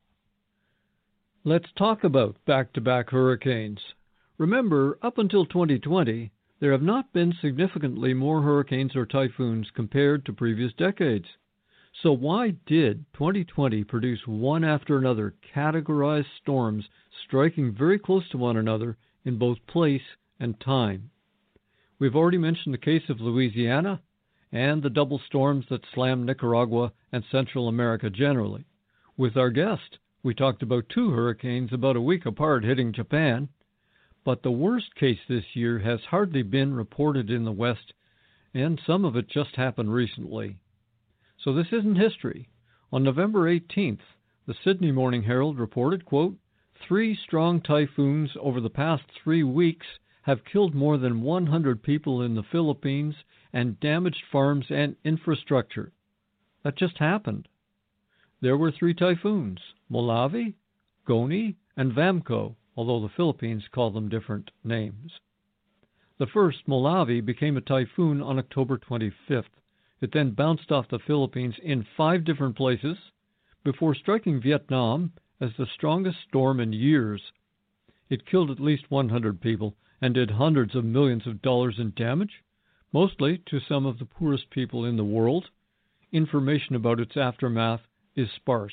Let's talk about back-to-back hurricanes. Remember, up until twenty twenty, there have not been significantly more hurricanes or typhoons compared to previous decades. So why did twenty twenty produce one after another categorized storms striking very close to one another in both place and time? We've already mentioned the case of Louisiana and the double storms that slammed Nicaragua and Central America generally. With our guest, we talked about two hurricanes about a week apart hitting Japan, but the worst case this year has hardly been reported in the West, and some of it just happened recently. So this isn't history. On November eighteenth, the Sydney Morning Herald reported, quote, three strong typhoons over the past three weeks have killed more than one hundred people in the Philippines and damaged farms and infrastructure. That just happened. There were three typhoons, Molavi, Goni, and Vamco, although the Philippines call them different names. The first, Molavi, became a typhoon on October twenty-fifth. It then bounced off the Philippines in five different places before striking Vietnam as the strongest storm in years. It killed at least one hundred people and did hundreds of millions of dollars in damage, mostly to some of the poorest people in the world. Information about its aftermath is sparse.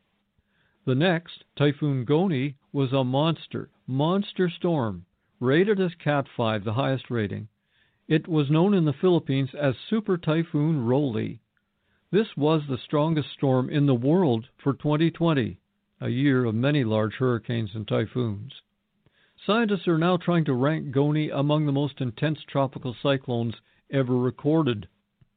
The next, Typhoon Goni, was a monster, monster storm, rated as Cat five, the highest rating. It was known in the Philippines as Super Typhoon Rolly. This was the strongest storm in the world for twenty twenty, a year of many large hurricanes and typhoons. Scientists are now trying to rank Goni among the most intense tropical cyclones ever recorded.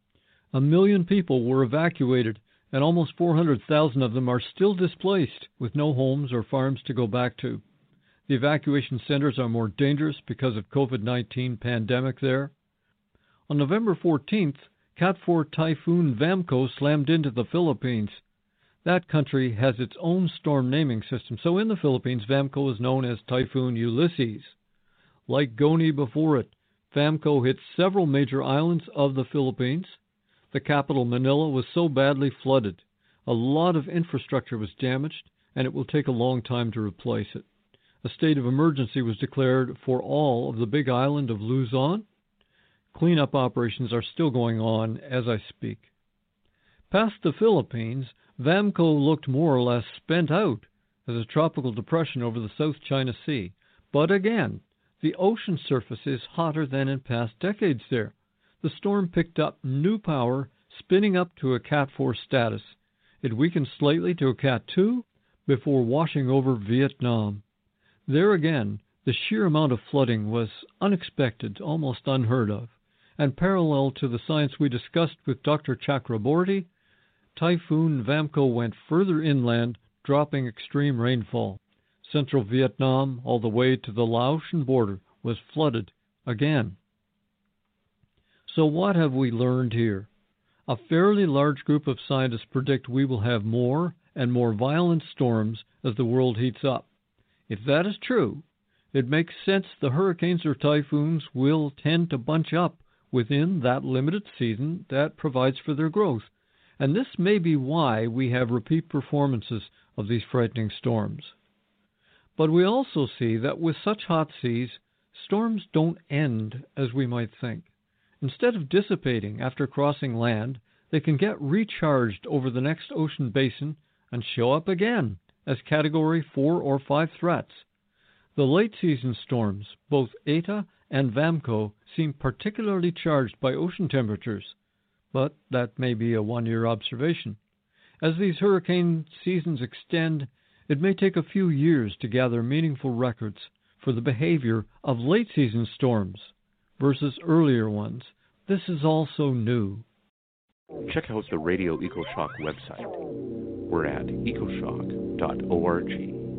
A million people were evacuated, and almost four hundred thousand of them are still displaced, with no homes or farms to go back to. The evacuation centers are more dangerous because of COVID nineteen pandemic there. On November fourteenth, Cat four Typhoon Vamco slammed into the Philippines. That country has its own storm naming system, so in the Philippines, Vamco is known as Typhoon Ulysses. Like Goni before it, Vamco hit several major islands of the Philippines. The capital, Manila, was so badly flooded. A lot of infrastructure was damaged, and it will take a long time to replace it. A state of emergency was declared for all of the big island of Luzon. Cleanup operations are still going on as I speak. Past the Philippines, Vamco looked more or less spent out as a tropical depression over the South China Sea. But again, the ocean surface is hotter than in past decades there. The storm picked up new power, spinning up to a Cat four status. It weakened slightly to a Cat two before washing over Vietnam. There again, the sheer amount of flooding was unexpected, almost unheard of, and parallel to the science we discussed with Doctor Chakraborty, Typhoon Vamco went further inland, dropping extreme rainfall. Central Vietnam, all the way to the Laotian border, was flooded again. So what have we learned here? A fairly large group of scientists predict we will have more and more violent storms as the world heats up. If that is true, it makes sense the hurricanes or typhoons will tend to bunch up within that limited season that provides for their growth. And this may be why we have repeat performances of these frightening storms. But we also see that with such hot seas, storms don't end as we might think. Instead of dissipating after crossing land, they can get recharged over the next ocean basin and show up again as Category four or five threats. The late-season storms, both Eta and Vamco, seem particularly charged by ocean temperatures, but that may be a one-year observation. As these hurricane seasons extend, it may take a few years to gather meaningful records for the behavior of late-season storms versus earlier ones. This is also new. Check out the Radio EcoShock website. We're at ecoshock dot org.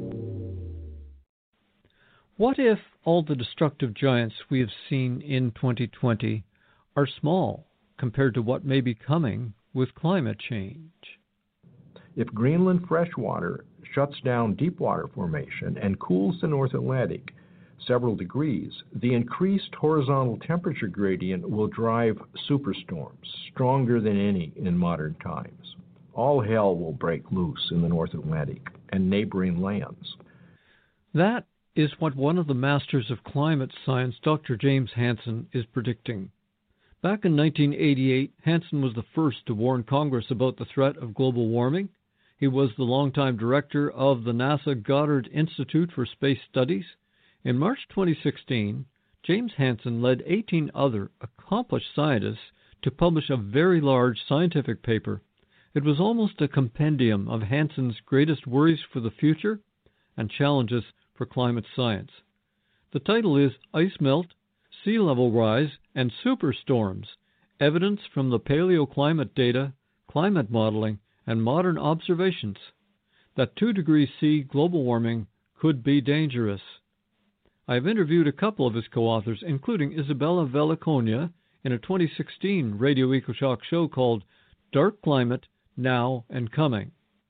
What if all the destructive giants we have seen in twenty twenty are small compared to what may be coming with climate change? If Greenland freshwater shuts down deep water formation and cools the North Atlantic several degrees, the increased horizontal temperature gradient will drive superstorms, stronger than any in modern times. All hell will break loose in the North Atlantic and neighboring lands. That is what one of the masters of climate science, Doctor James Hansen, is predicting. Back in nineteen eighty-eight, Hansen was the first to warn Congress about the threat of global warming. He was the longtime director of the NASA Goddard Institute for Space Studies. In March twenty sixteen, James Hansen led eighteen other accomplished scientists to publish a very large scientific paper. It was almost a compendium of Hansen's greatest worries for the future and challenges for climate science. The title is Ice Melt, Sea Level Rise, and Superstorms, Evidence from the Paleoclimate Data, Climate Modeling, and Modern Observations that two degrees C global warming could be dangerous. I have interviewed a couple of his co-authors, including Isabella Veliconia, in a twenty sixteen Radio EcoShock show called Dark Climate, Now and Coming.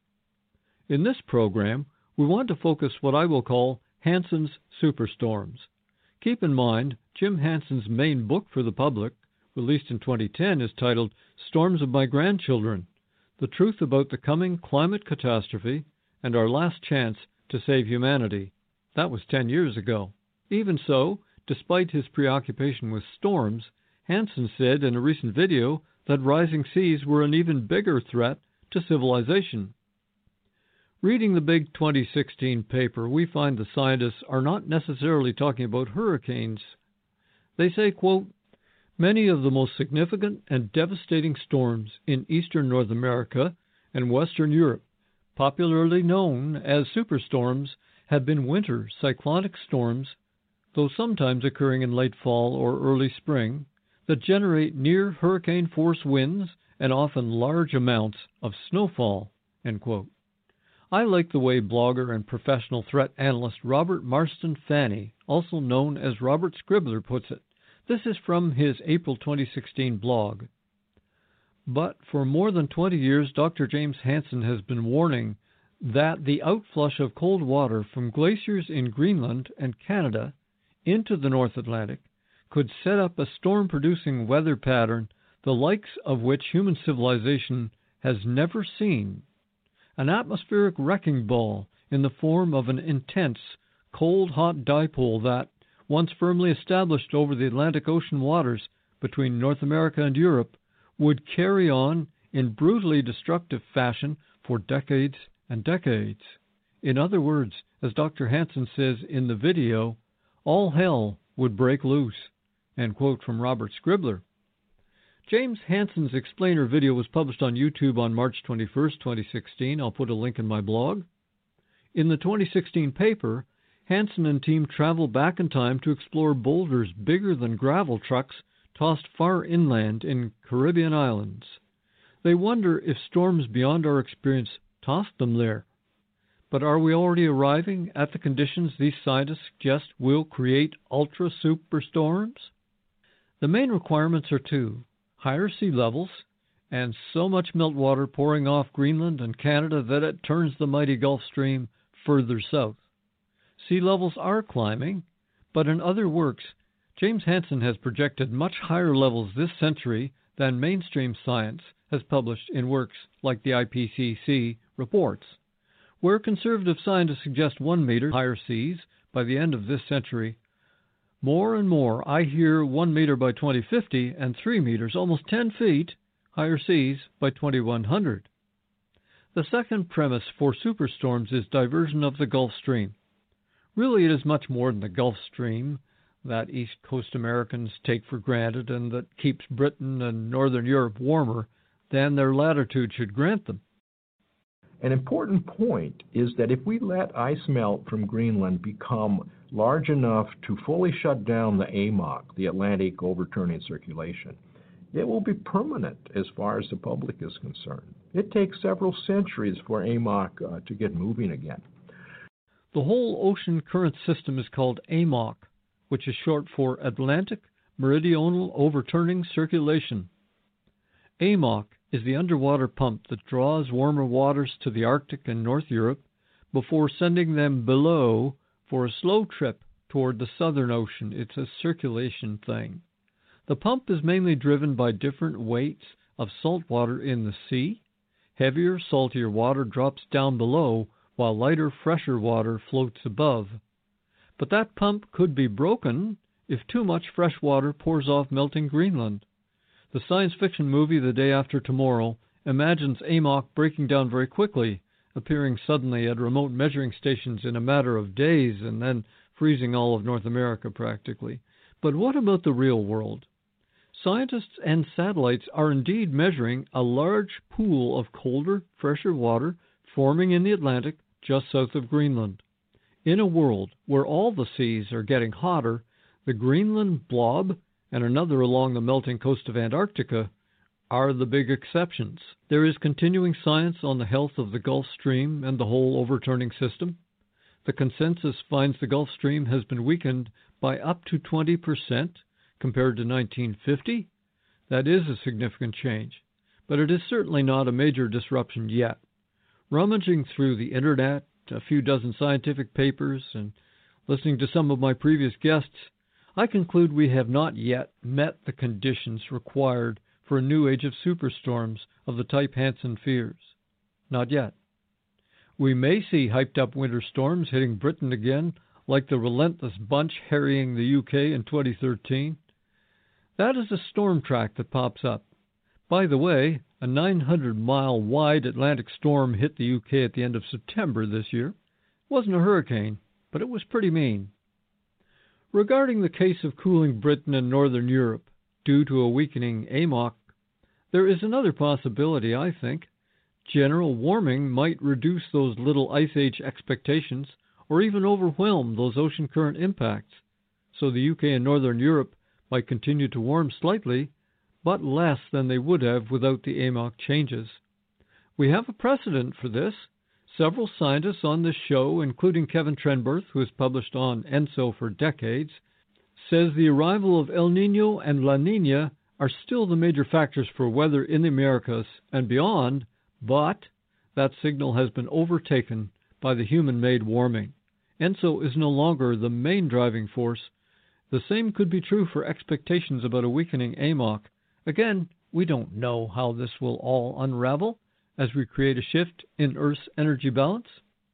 In this program, we want to focus what I will call Hansen's Superstorms. Keep in mind, Jim Hansen's main book for the public, released in twenty ten, is titled Storms of My Grandchildren, The Truth About the Coming Climate Catastrophe and Our Last Chance to Save Humanity. That was ten years ago. Even so, despite his preoccupation with storms, Hansen said in a recent video that rising seas were an even bigger threat to civilization. Reading the big twenty sixteen paper, we find the scientists are not necessarily talking about hurricanes. They say, quote, many of the most significant and devastating storms in eastern North America and western Europe, popularly known as superstorms, have been winter cyclonic storms, though sometimes occurring in late fall or early spring, that generate near hurricane force winds and often large amounts of snowfall, end quote. I like the way blogger and professional threat analyst Robert Marston Fanny, also known as Robert Scribbler, puts it. This is from his April twenty sixteen blog. But for more than twenty years, Doctor James Hansen has been warning that the outflush of cold water from glaciers in Greenland and Canada into the North Atlantic could set up a storm-producing weather pattern the likes of which human civilization has never seen. An atmospheric wrecking ball in the form of an intense, cold-hot dipole that, once firmly established over the Atlantic Ocean waters between North America and Europe, would carry on in brutally destructive fashion for decades and decades. In other words, as Doctor Hansen says in the video, all hell would break loose. End quote from Robert Scribbler. James Hansen's explainer video was published on YouTube on March twenty-first, twenty sixteen. I'll put a link in my blog. In the twenty sixteen paper, Hansen and team travel back in time to explore boulders bigger than gravel trucks tossed far inland in Caribbean islands. They wonder if storms beyond our experience tossed them there. But are we already arriving at the conditions these scientists suggest will create ultra-superstorms? The main requirements are two: higher sea levels and so much meltwater pouring off Greenland and Canada that it turns the mighty Gulf Stream further south. Sea levels are climbing, but in other works, James Hansen has projected much higher levels this century than mainstream science has published in works like the I P C C reports, where conservative scientists suggest one meter higher seas by the end of this century. More and more, I hear one meter by twenty fifty and three meters, almost ten feet, higher seas by twenty-one hundred. The second premise for superstorms is diversion of the Gulf Stream. Really, it is much more than the Gulf Stream that East Coast Americans take for granted and that keeps Britain and Northern Europe warmer than their latitude should grant them. An important point is that if we let ice melt from Greenland become large enough to fully shut down the A M O C, the Atlantic Overturning Circulation, it will be permanent as far as the public is concerned. It takes several centuries for A M O C uh, to get moving again. The whole ocean current system is called A M O C, which is short for Atlantic Meridional Overturning Circulation. A M O C is the underwater pump that draws warmer waters to the Arctic and North Europe before sending them below for a slow trip toward the Southern Ocean. It's a circulation thing. The pump is mainly driven by different weights of salt water in the sea. Heavier, saltier water drops down below, while lighter, fresher water floats above. But that pump could be broken if too much fresh water pours off melting Greenland. The science fiction movie The Day After Tomorrow imagines A M O C breaking down very quickly, appearing suddenly at remote measuring stations in a matter of days and then freezing all of North America practically. But what about the real world? Scientists and satellites are indeed measuring a large pool of colder, fresher water forming in the Atlantic just south of Greenland. In a world where all the seas are getting hotter, the Greenland blob and another along the melting coast of Antarctica are the big exceptions. There is continuing science on the health of the Gulf Stream and the whole overturning system. The consensus finds the Gulf Stream has been weakened by up to twenty percent compared to nineteen fifty. That is a significant change, but it is certainly not a major disruption yet. Rummaging through the internet, a few dozen scientific papers, and listening to some of my previous guests, I conclude we have not yet met the conditions required for a new age of superstorms of the type Hansen fears. Not yet. We may see hyped-up winter storms hitting Britain again, like the relentless bunch harrying the U K in twenty thirteen. That is a storm track that pops up. By the way, a nine hundred mile wide Atlantic storm hit the U K at the end of September this year. It wasn't a hurricane, but it was pretty mean. Regarding the case of cooling Britain and Northern Europe due to a weakening A M O C, there is another possibility, I think. General warming might reduce those little ice age expectations or even overwhelm those ocean current impacts, so the U K and Northern Europe might continue to warm slightly, but less than they would have without the A M O C changes. We have a precedent for this. Several scientists on this show, including Kevin Trenberth, who has published on ENSO for decades, says the arrival of El Niño and La Niña are still the major factors for weather in the Americas and beyond, but that signal has been overtaken by the human-made warming. ENSO is no longer the main driving force. The same could be true for expectations about a weakening A M O C. Again, we don't know how this will all unravel as we create a shift in Earth's energy balance.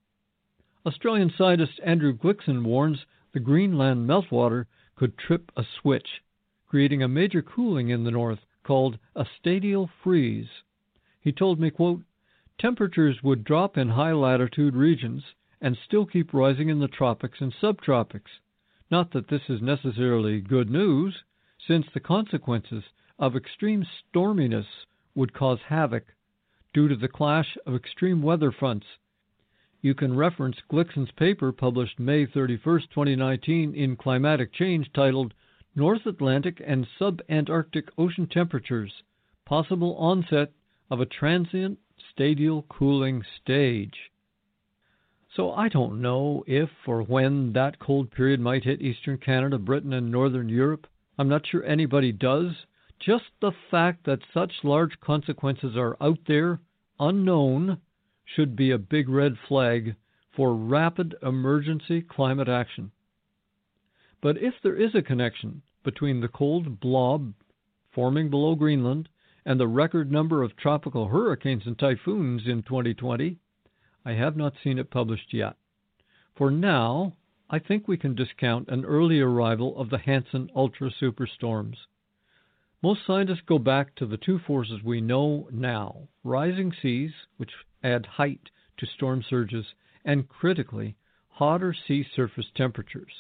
Australian scientist Andrew Glickson warns the Greenland meltwater could trip a switch, creating a major cooling in the north called a stadial freeze. He told me, quote, temperatures would drop in high-latitude regions and still keep rising in the tropics and subtropics. Not that this is necessarily good news, since the consequences of extreme storminess would cause havoc due to the clash of extreme weather fronts. You can reference Glixon's paper published May thirty-first, twenty nineteen in Climatic Change titled North Atlantic and Subantarctic Ocean Temperatures, Possible Onset of a Transient Stadial Cooling Stage. So I don't know if or when that cold period might hit eastern Canada, Britain, and northern Europe. I'm not sure anybody does. Just the fact that such large consequences are out there, unknown, should be a big red flag for rapid emergency climate action. But if there is a connection between the cold blob forming below Greenland and the record number of tropical hurricanes and typhoons in twenty twenty, I have not seen it published yet. For now, I think we can discount an early arrival of the Hansen ultra superstorms. Most scientists go back to the two forces we know now, rising seas, which add height to storm surges, and critically, hotter sea surface temperatures.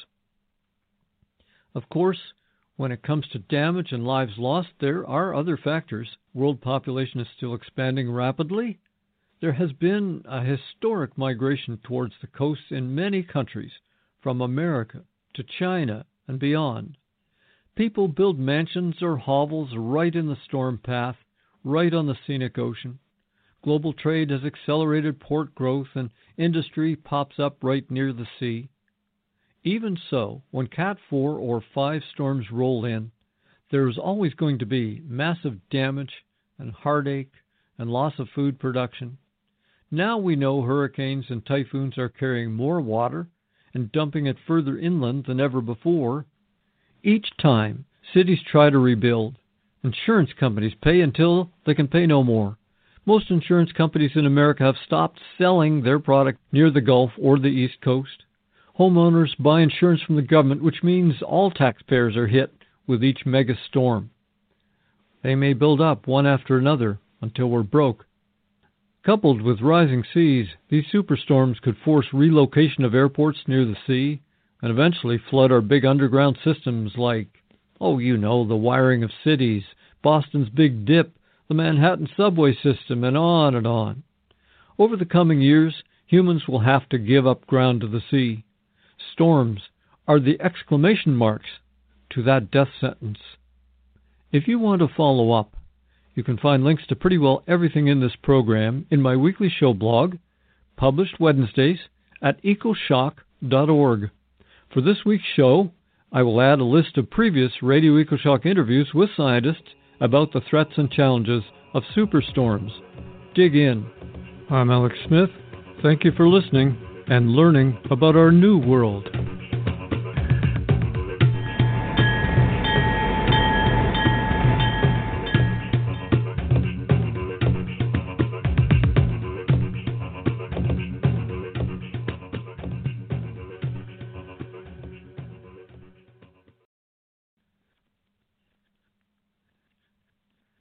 Of course, when it comes to damage and lives lost, there are other factors. World population is still expanding rapidly. There has been a historic migration towards the coasts in many countries, from America to China and beyond. People build mansions or hovels right in the storm path, right on the scenic ocean. Global trade has accelerated port growth and industry pops up right near the sea. Even so, when Cat four or five storms roll in, there is always going to be massive damage and heartache and loss of food production. Now we know hurricanes and typhoons are carrying more water and dumping it further inland than ever before. Each time, cities try to rebuild. Insurance companies pay until they can pay no more. Most insurance companies in America have stopped selling their product near the Gulf or the East Coast. Homeowners buy insurance from the government, which means all taxpayers are hit with each mega storm. They may build up one after another until we're broke. Coupled with rising seas, these superstorms could force relocation of airports near the sea and eventually flood our big underground systems like, oh, you know, the wiring of cities, Boston's Big Dip, the Manhattan subway system, and on and on. Over the coming years, humans will have to give up ground to the sea. Storms are the exclamation marks to that death sentence. If you want to follow up, you can find links to pretty well everything in this program in my weekly show blog, published Wednesdays at ecoshock dot org. For this week's show, I will add a list of previous Radio EcoShock interviews with scientists about the threats and challenges of superstorms. Dig in. I'm Alex Smith. Thank you for listening and learning about our new world.